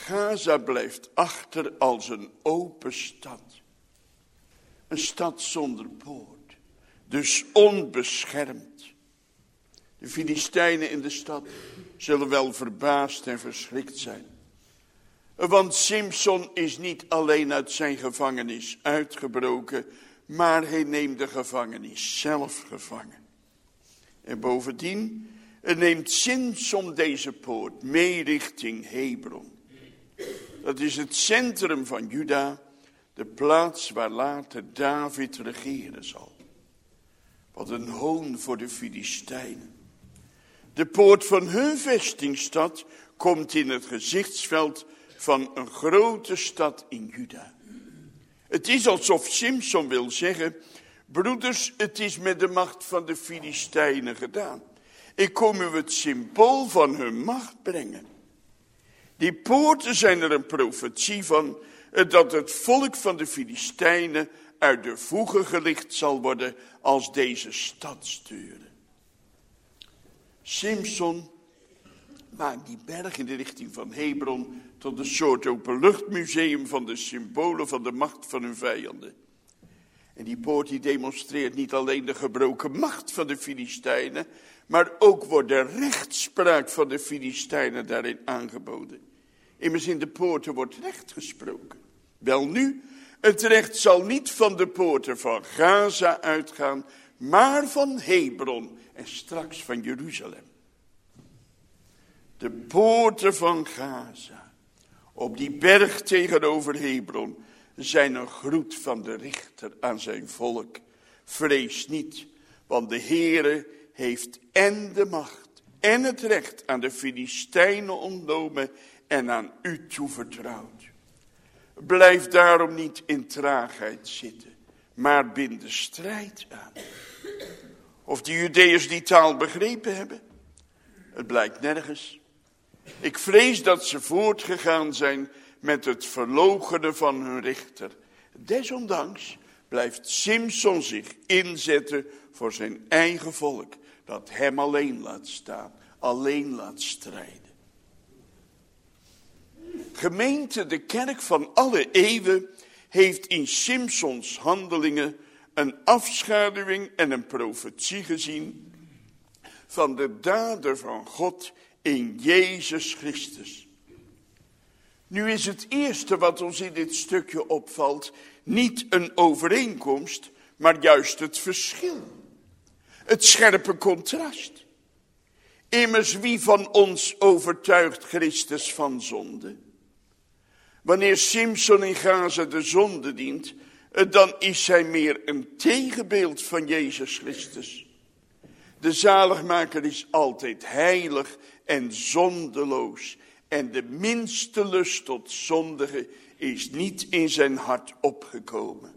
Gaza blijft achter als een open stad. Een stad zonder poort, dus onbeschermd. De Filistijnen in de stad zullen wel verbaasd en verschrikt zijn. Want Simson is niet alleen uit zijn gevangenis uitgebroken, maar hij neemt de gevangenis zelf gevangen. En bovendien neemt Simson deze poort mee richting Hebron. Dat is het centrum van Juda, de plaats waar later David regeren zal. Wat een hoon voor de Filistijnen. De poort van hun vestingstad komt in het gezichtsveld van een grote stad in Juda. Het is alsof Simson wil zeggen: broeders, het is met de macht van de Filistijnen gedaan. Ik kom u het symbool van hun macht brengen. Die poorten zijn er een profetie van, dat het volk van de Filistijnen uit de voegen gelicht zal worden als deze stadsdeuren. Simson maakt die berg in de richting van Hebron tot een soort openluchtmuseum van de symbolen van de macht van hun vijanden. En die poort die demonstreert niet alleen de gebroken macht van de Filistijnen, maar ook wordt de rechtspraak van de Filistijnen daarin aangeboden. Immers in de poorten wordt recht gesproken. Welnu, het recht zal niet van de poorten van Gaza uitgaan, maar van Hebron en straks van Jeruzalem. De poorten van Gaza, op die berg tegenover Hebron, zijn een groet van de richter aan zijn volk. Vrees niet, want de Heere heeft en de macht en het recht aan de Filistijnen ontnomen en aan u toevertrouwd. Blijf daarom niet in traagheid zitten, maar bind de strijd aan. Of de Judeërs die taal begrepen hebben? Het blijkt nergens. Ik vrees dat ze voortgegaan zijn met het verloochenen van hun richter. Desondanks blijft Simson zich inzetten voor zijn eigen volk, dat hem alleen laat staan, alleen laat strijden. Gemeente, de kerk van alle eeuwen heeft in Simsons handelingen een afschaduwing en een profetie gezien van de daden van God in Jezus Christus. Nu is het eerste wat ons in dit stukje opvalt niet een overeenkomst, maar juist het verschil. Het scherpe contrast. Immers, wie van ons overtuigt Christus van zonde? Wanneer Simson in Gaza de zonde dient, dan is hij meer een tegenbeeld van Jezus Christus. De zaligmaker is altijd heilig en zondeloos. En de minste lust tot zondigen is niet in zijn hart opgekomen.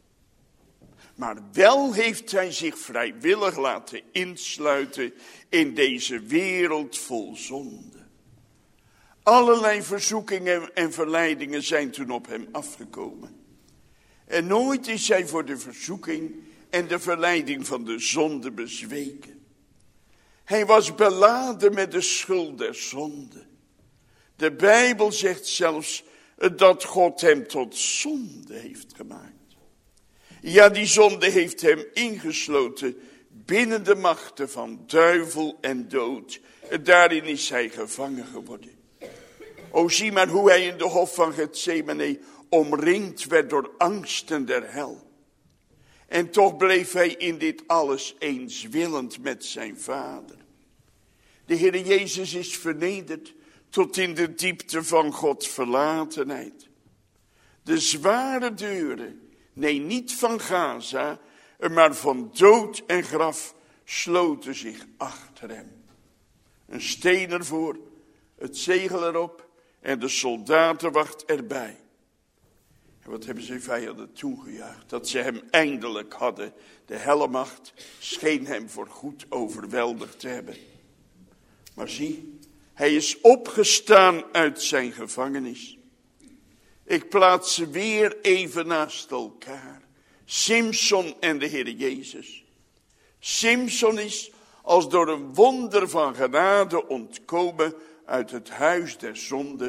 Maar wel heeft hij zich vrijwillig laten insluiten in deze wereld vol zonde. Allerlei verzoekingen en verleidingen zijn toen op hem afgekomen. En nooit is hij voor de verzoeking en de verleiding van de zonde bezweken. Hij was beladen met de schuld der zonde. De Bijbel zegt zelfs dat God hem tot zonde heeft gemaakt. Ja, die zonde heeft hem ingesloten binnen de machten van duivel en dood. Daarin is hij gevangen geworden. O, zie maar hoe hij in de hof van Getsemane omringd werd door angsten der hel. En toch bleef hij in dit alles eenswillend met zijn vader. De Heer Jezus is vernederd tot in de diepte van Gods verlatenheid. De zware deuren, nee niet van Gaza, maar van dood en graf, sloten zich achter hem. Een steen ervoor, het zegel erop en de soldatenwacht erbij. En wat hebben zijn vijanden toegejuicht? Dat ze hem eindelijk hadden. De hellemacht scheen hem voorgoed overweldigd te hebben. Maar zie, hij is opgestaan uit zijn gevangenis. Ik plaats ze weer even naast elkaar. Simson en de Heer Jezus. Simson is als door een wonder van genade ontkomen uit het huis der zonde,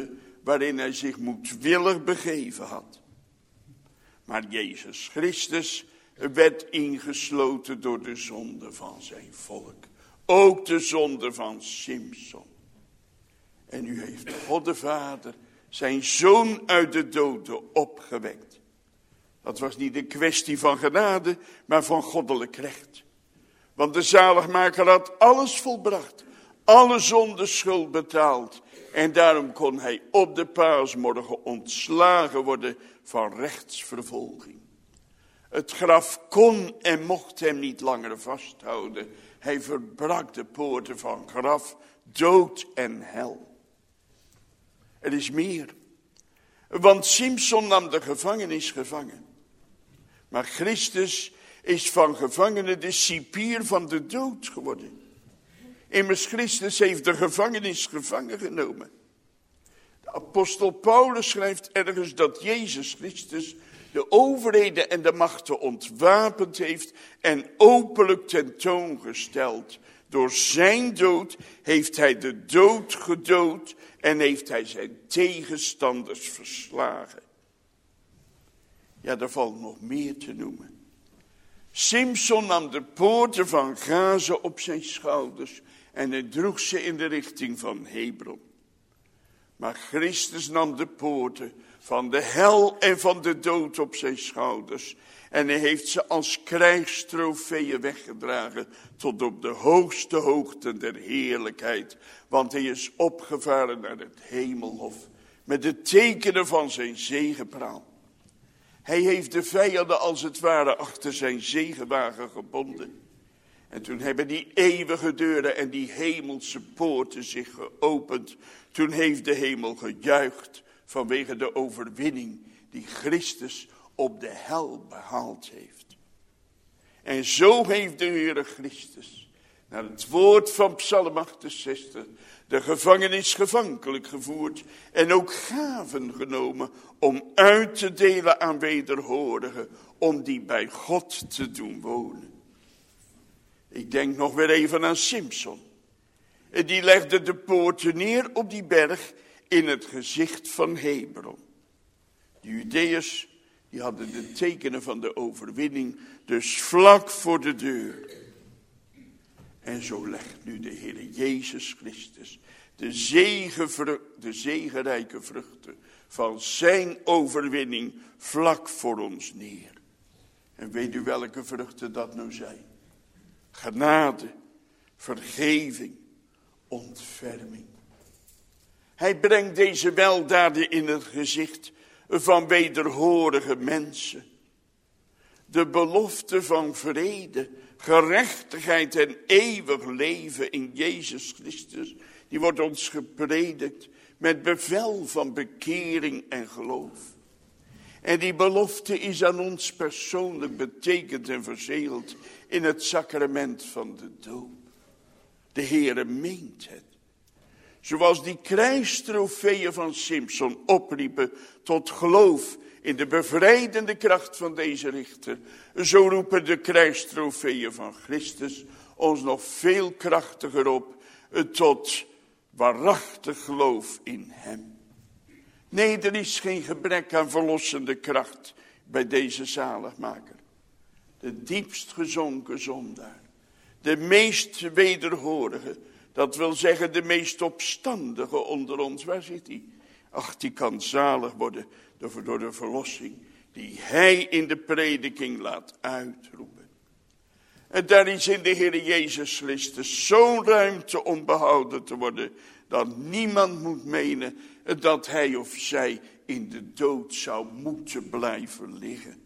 waarin hij zich moedwillig begeven had. Maar Jezus Christus werd ingesloten door de zonde van zijn volk. Ook de zonde van Simson. En nu heeft God de Vader zijn zoon uit de doden opgewekt. Dat was niet een kwestie van genade, maar van goddelijk recht. Want de zaligmaker had alles volbracht. Alle zondeschuld betaald. En daarom kon hij op de paasmorgen ontslagen worden van rechtsvervolging. Het graf kon en mocht hem niet langer vasthouden. Hij verbrak de poorten van graf, dood en hel. Er is meer. Want Simson nam de gevangenis gevangen. Maar Christus is van gevangenen de cipier van de dood geworden. Immers Christus heeft de gevangenis gevangen genomen. De apostel Paulus schrijft ergens dat Jezus Christus de overheden en de machten ontwapend heeft en openlijk tentoongesteld. Door zijn dood heeft hij de dood gedood en heeft hij zijn tegenstanders verslagen. Ja, er valt nog meer te noemen. Simson nam de poorten van Gaza op zijn schouders en hij droeg ze in de richting van Hebron. Maar Christus nam de poorten van de hel en van de dood op zijn schouders. En hij heeft ze als krijgstrofeeën weggedragen tot op de hoogste hoogte der heerlijkheid. Want hij is opgevaren naar het hemelhof met de tekenen van zijn zegepraal. Hij heeft de vijanden als het ware achter zijn zegenwagen gebonden. En toen hebben die eeuwige deuren en die hemelse poorten zich geopend. Toen heeft de hemel gejuicht vanwege de overwinning die Christus op de hel behaald heeft. En zo heeft de Heere Christus, naar het woord van Psalm achtenzestig, de gevangenis gevankelijk gevoerd en ook gaven genomen om uit te delen aan wederhorigen, om die bij God te doen wonen. Ik denk nog weer even aan Simson. En die legde de poorten neer op die berg in het gezicht van Hebron. De Judeërs, die hadden de tekenen van de overwinning dus vlak voor de deur. En zo legt nu de Heer Jezus Christus de, zegenvru- de zegenrijke vruchten van zijn overwinning vlak voor ons neer. En weet u welke vruchten dat nou zijn? Genade, vergeving, ontferming. Hij brengt deze weldaden in het gezicht van wederhorige mensen. De belofte van vrede, gerechtigheid en eeuwig leven in Jezus Christus, die wordt ons gepredikt met bevel van bekering en geloof. En die belofte is aan ons persoonlijk betekend en verzegeld in het sacrament van de doop. De Heere meent het. Zoals die krijgstrofeeën van Simson opriepen tot geloof in de bevrijdende kracht van deze richter, zo roepen de krijgstrofeeën van Christus ons nog veel krachtiger op tot waarachtig geloof in hem. Nee, er is geen gebrek aan verlossende kracht bij deze zaligmaker. De diepst gezonken zondaar, de meest wederhorige, dat wil zeggen de meest opstandige onder ons. Waar zit hij? Ach, die kan zalig worden door de verlossing die hij in de prediking laat uitroepen. En daar is in de Heer Jezus Christus zo'n ruimte om behouden te worden, dat niemand moet menen dat hij of zij in de dood zou moeten blijven liggen.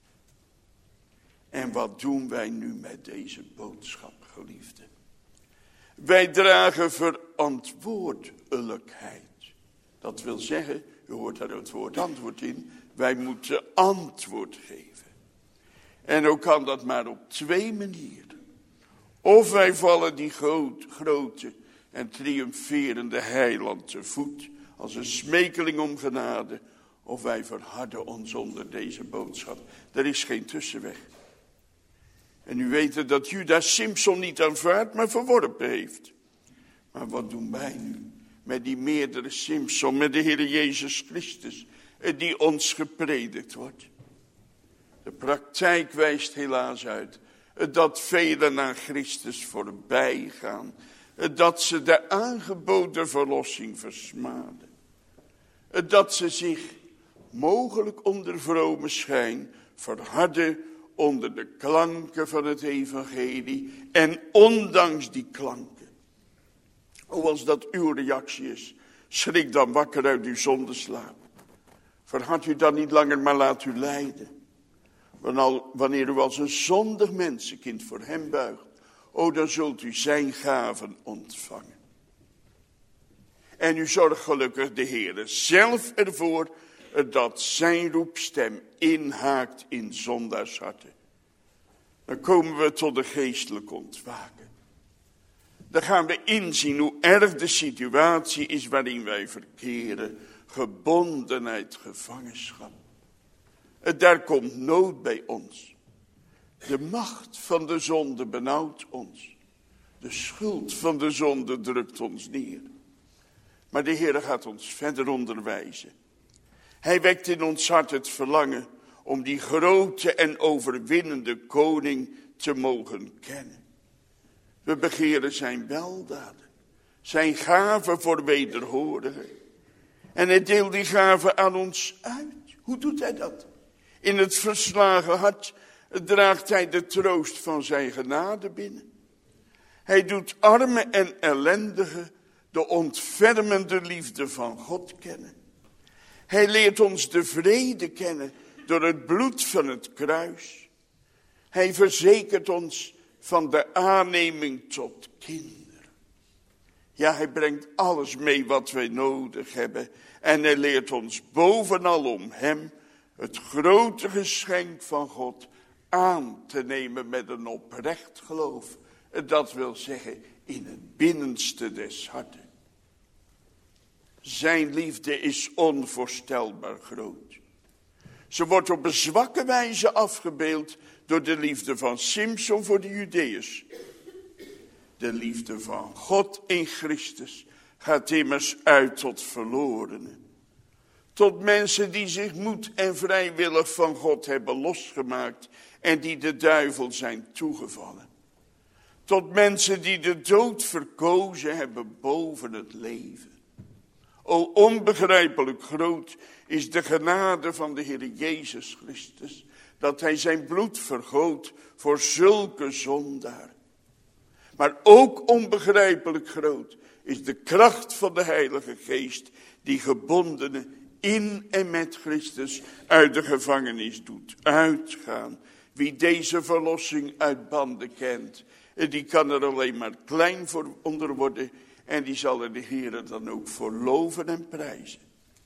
En wat doen wij nu met deze boodschap, geliefden? Wij dragen verantwoordelijkheid. Dat wil zeggen, u hoort daar het woord antwoord in, wij moeten antwoord geven. En ook kan dat maar op twee manieren. Of wij vallen die groot, grote en triomferende heiland te voet, als een smekeling om genade, of wij verharden ons onder deze boodschap. Er is geen tussenweg. En u weet dat Judas Simson niet aanvaard, maar verworpen heeft. Maar wat doen wij nu? met die meerdere Simson, met de Heer Jezus Christus, die ons gepredikt wordt. De praktijk wijst helaas uit dat velen aan Christus voorbij gaan, dat ze de aangeboden verlossing versmaden, dat ze zich mogelijk onder vrome schijn verharden onder de klanken van het evangelie en ondanks die klanken. O, als dat uw reactie is, schrik dan wakker uit uw zondeslaap. Verhard u dan niet langer, maar laat u leiden. Wanneer u als een zondig mensenkind voor hem buigt, o, dan zult u zijn gaven ontvangen. En u zorgt gelukkig de Heer zelf ervoor dat zijn roepstem inhaakt in zondaarsharten. Dan komen we tot de geestelijke ontwaken. Dan gaan we inzien hoe erg de situatie is waarin wij verkeren. Gebondenheid, gevangenschap. Daar komt nood bij ons. De macht van de zonde benauwt ons. De schuld van de zonde drukt ons neer. Maar de Heer gaat ons verder onderwijzen. Hij wekt in ons hart het verlangen om die grote en overwinnende koning te mogen kennen. We begeren zijn weldaden, zijn gaven voor wederhorigen. En hij deelt die gaven aan ons uit. Hoe doet hij dat? In het verslagen hart draagt hij de troost van zijn genade binnen. Hij doet armen en ellendigen de ontfermende liefde van God kennen. Hij leert ons de vrede kennen door het bloed van het kruis. Hij verzekert ons van de aanneming tot kinderen. Ja, hij brengt alles mee wat wij nodig hebben. En hij leert ons bovenal om hem het grote geschenk van God aan te nemen met een oprecht geloof. Dat wil zeggen in het binnenste des harten. Zijn liefde is onvoorstelbaar groot. Ze wordt op een zwakke wijze afgebeeld door de liefde van Simson voor de Judeërs. De liefde van God in Christus gaat immers uit tot verlorenen. Tot mensen die zich moed en vrijwillig van God hebben losgemaakt en die de duivel zijn toegevallen. Tot mensen die de dood verkozen hebben boven het leven. O, onbegrijpelijk groot is de genade van de Heer Jezus Christus, dat hij zijn bloed vergoot voor zulke zondaar. Maar ook onbegrijpelijk groot is de kracht van de Heilige Geest, die gebondenen in en met Christus uit de gevangenis doet uitgaan. Wie deze verlossing uit banden kent, die kan er alleen maar klein voor onder worden. En die zal er de Heer dan ook voor loven en prijzen.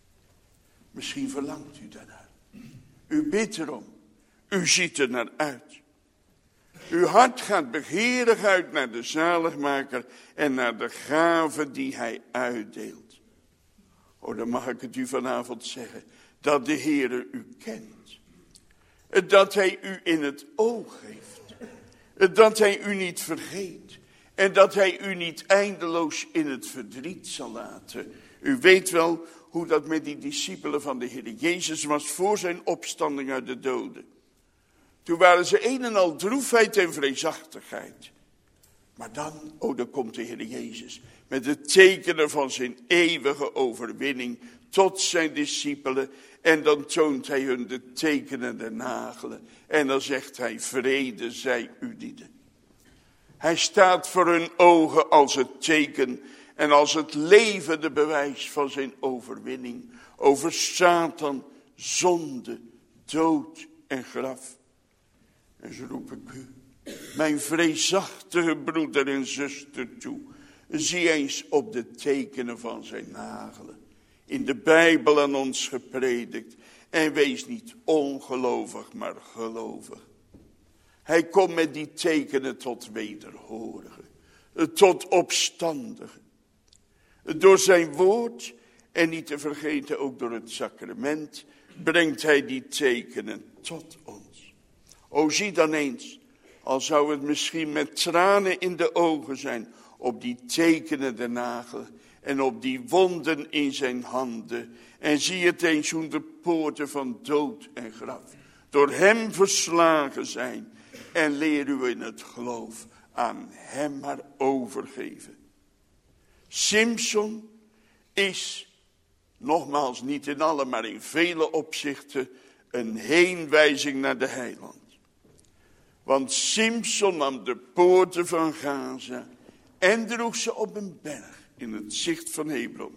Misschien verlangt u daarnaar. U bidt erom. U ziet er naar uit. Uw hart gaat begeerig uit naar de zaligmaker en naar de gaven die hij uitdeelt. Oh, dan mag ik het u vanavond zeggen. Dat de Heer u kent. Dat hij u in het oog heeft. Dat hij u niet vergeet. En dat hij u niet eindeloos in het verdriet zal laten. U weet wel hoe dat met die discipelen van de Heer Jezus was voor zijn opstanding uit de doden. Toen waren ze een en al droefheid en vreesachtigheid. Maar dan, oh, dan komt de Heer Jezus met de tekenen van zijn eeuwige overwinning tot zijn discipelen. En dan toont hij hun de tekenen der nagelen. En dan zegt hij, vrede zij u dienen. Hij staat voor hun ogen als het teken en als het levende bewijs van zijn overwinning over Satan, zonde, dood en graf. En zo roep ik u, mijn vreesachtige broeder en zuster toe, zie eens op de tekenen van zijn nagelen. In de Bijbel aan ons gepredikt en wees niet ongelovig, maar gelovig. Hij komt met die tekenen tot wederhorigen, tot opstandigen. Door zijn woord, en niet te vergeten ook door het sacrament, brengt hij die tekenen tot ons. O, zie dan eens, al zou het misschien met tranen in de ogen zijn, op die tekenen de nagel. en op die wonden in zijn handen. En zie het eens hoe de poorten van dood en graf door hem verslagen zijn. En leer u in het geloof aan hem maar overgeven. Simson is, nogmaals niet in alle, maar in vele opzichten, een heenwijzing naar de heiland. Want Simson nam de poorten van Gaza en droeg ze op een berg in het zicht van Hebron.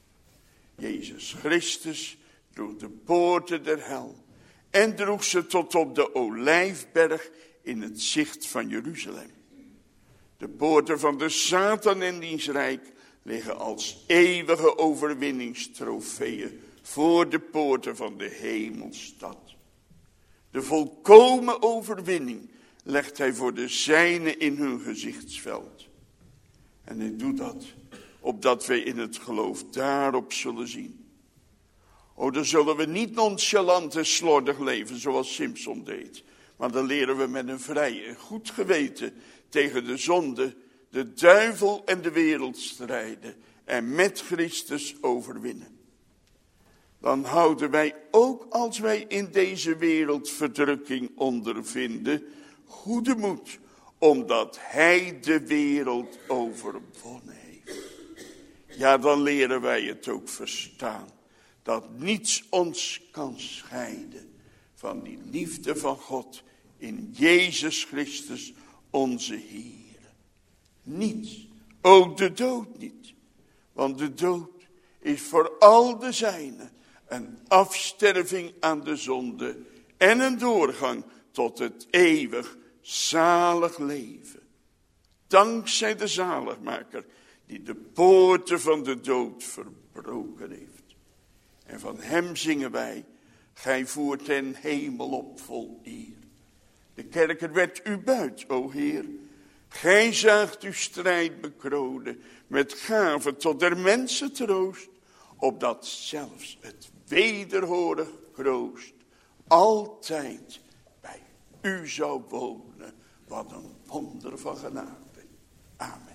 Jezus Christus droeg de poorten der hel en droeg ze tot op de Olijfberg in het zicht van Jeruzalem. De poorten van de Satan en diens rijk liggen als eeuwige overwinningstrofeeën voor de poorten van de hemelstad. De volkomen overwinning legt hij voor de zijnen in hun gezichtsveld. En hij doet dat, opdat wij in het geloof daarop zullen zien. O, dan zullen we niet nonchalant en slordig leven zoals Simson deed. Maar dan leren we met een vrij en goed geweten tegen de zonde, de duivel en de wereld strijden. En met Christus overwinnen. Dan houden wij ook als wij in deze wereld verdrukking ondervinden, goede moed, omdat hij de wereld overwonnen heeft. Ja, dan leren wij het ook verstaan, dat niets ons kan scheiden van die liefde van God in Jezus Christus onze Heer. Niets, ook de dood niet, want de dood is voor al de zijnen een afsterving aan de zonde en een doorgang tot het eeuwig zalig leven. Dankzij de zaligmaker die de poorten van de dood verbroken heeft. En van hem zingen wij, gij voert ten hemel op vol eer. De kerker werd u buit, o Heer. Gij zaagt uw strijd bekronen met gaven tot der mensen troost, opdat zelfs het wederhorig kroost altijd bij u zou wonen. Wat een wonder van genade. Amen.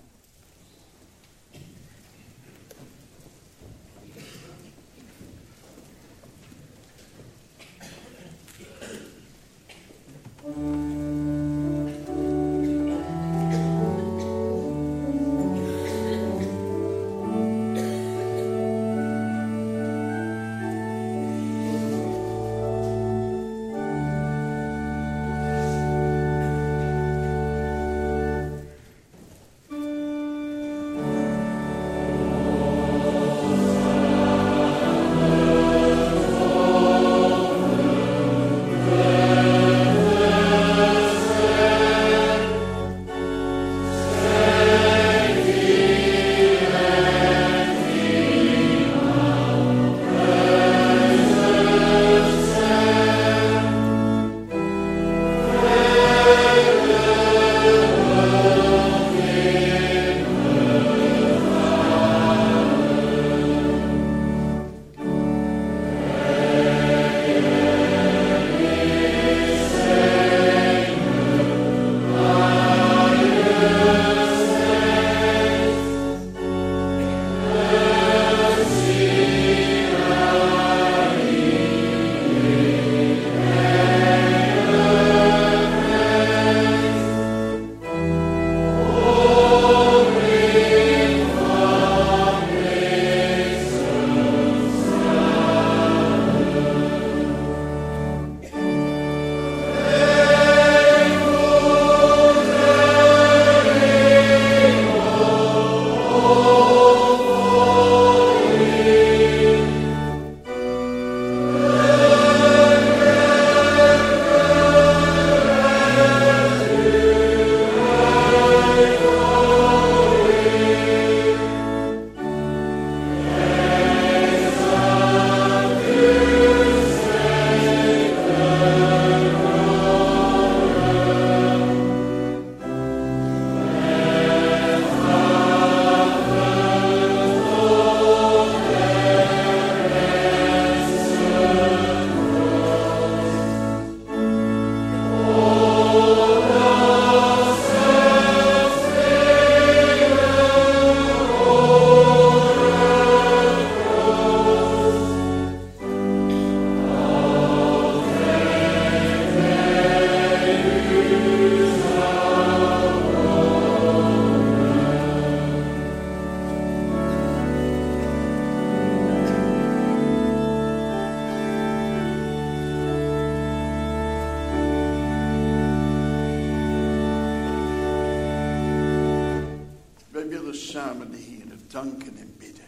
samen de Heere danken en bidden.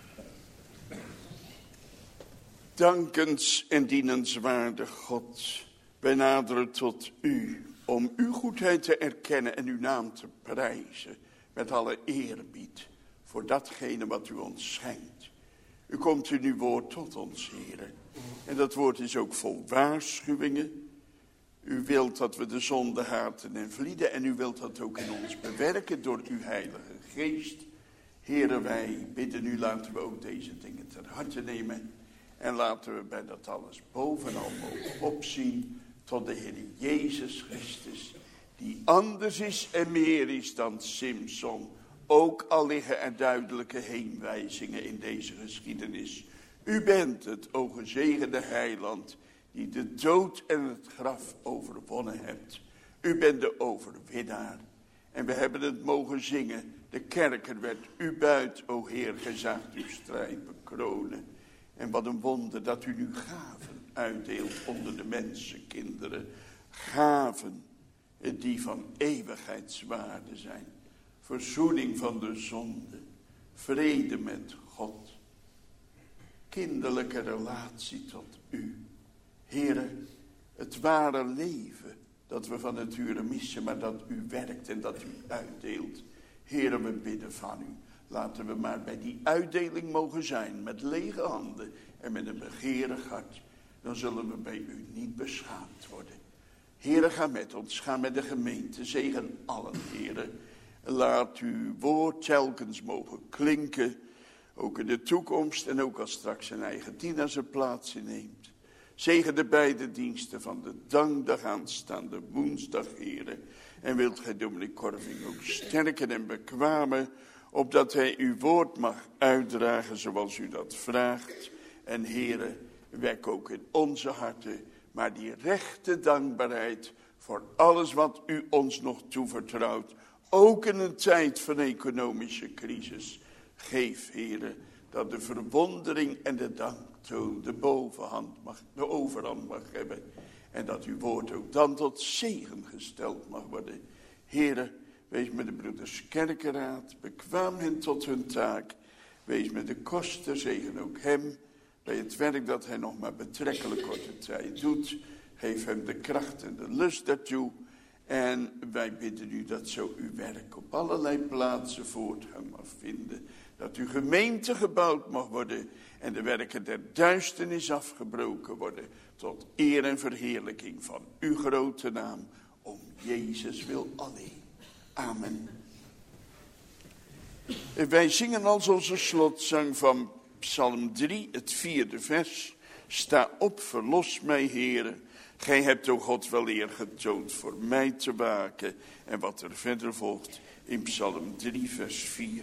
Dankens en dienenswaardig God, wij naderen tot u om uw goedheid te erkennen en uw naam te prijzen met alle eerbied voor datgene wat u ons schenkt. U komt in uw woord tot ons, Heere, en dat woord is ook vol waarschuwingen. U wilt dat we de zonde haten en vlieden en u wilt dat ook in ons bewerken door uw heilige geest. Heere, wij bidden u, laten we ook deze dingen ter harte nemen. En laten we bij dat alles bovenal mogen opzien tot de Heer Jezus Christus. Die anders is en meer is dan Simson. Ook al liggen er duidelijke heenwijzingen in deze geschiedenis. U bent het, o gezegende heiland, die de dood en het graf overwonnen hebt. U bent de overwinnaar. En we hebben het mogen zingen. De kerker werd u buit, o Heer, gezaagd uw strijd bekronen. En wat een wonder dat u nu gaven uitdeelt onder de mensenkinderen. Gaven die van eeuwigheidswaarde zijn. Verzoening van de zonde. Vrede met God. Kinderlijke relatie tot u. Heere, het ware leven dat we van nature missen, maar dat u werkt en dat u uitdeelt. Heere, we bidden van u. Laten we maar bij die uitdeling mogen zijn, met lege handen en met een begeerig hart. Dan zullen we bij u niet beschaamd worden. Heere, ga met ons, ga met de gemeente, zegen allen, Heere. Laat uw woord telkens mogen klinken, ook in de toekomst en ook als straks zijn eigen dienaar zijn plaats inneemt. Zegen de beide diensten van de dankdag aanstaande woensdag, Heere. En wilt gij dominee Korving ook sterken en bekwamen, opdat hij uw woord mag uitdragen zoals u dat vraagt. En Heere, wek ook in onze harten maar die rechte dankbaarheid voor alles wat u ons nog toevertrouwt. Ook in een tijd van economische crisis. Geef, Heere, dat de verwondering en de danktoon de bovenhand mag, de overhand mag hebben. En dat uw woord ook dan tot zegen gesteld mag worden. Heere, wees met de broeders kerkenraad, bekwaam hen tot hun taak. Wees met de koster, zegen ook hem bij het werk dat hij nog maar betrekkelijk korte tijd doet. Geef hem de kracht en de lust daartoe. En wij bidden u dat zo uw werk op allerlei plaatsen voortgang mag vinden. Dat uw gemeente gebouwd mag worden en de werken der duisternis afgebroken worden. Tot eer en verheerlijking van uw grote naam. Om Jezus wil alleen. Amen. En wij zingen als onze slotzang van Psalm drie, het vierde vers. Sta op, verlos mij, Heere. Gij hebt, o God, wel eer getoond voor mij te waken. En wat er verder volgt in Psalm drie, vers vier.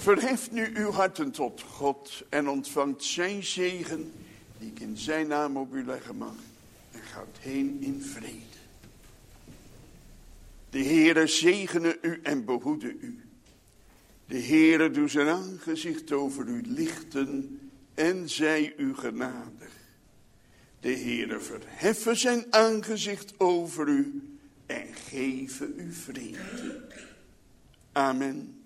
Verheft nu uw harten tot God en ontvangt zijn zegen, die ik in zijn naam op u leggen mag. En gaat heen in vrede. De Heere zegene u en behoede u. De Heere doe zijn aangezicht over u lichten en zij u genadig. De Heere verheffe zijn aangezicht over u en geven u vrede. Amen.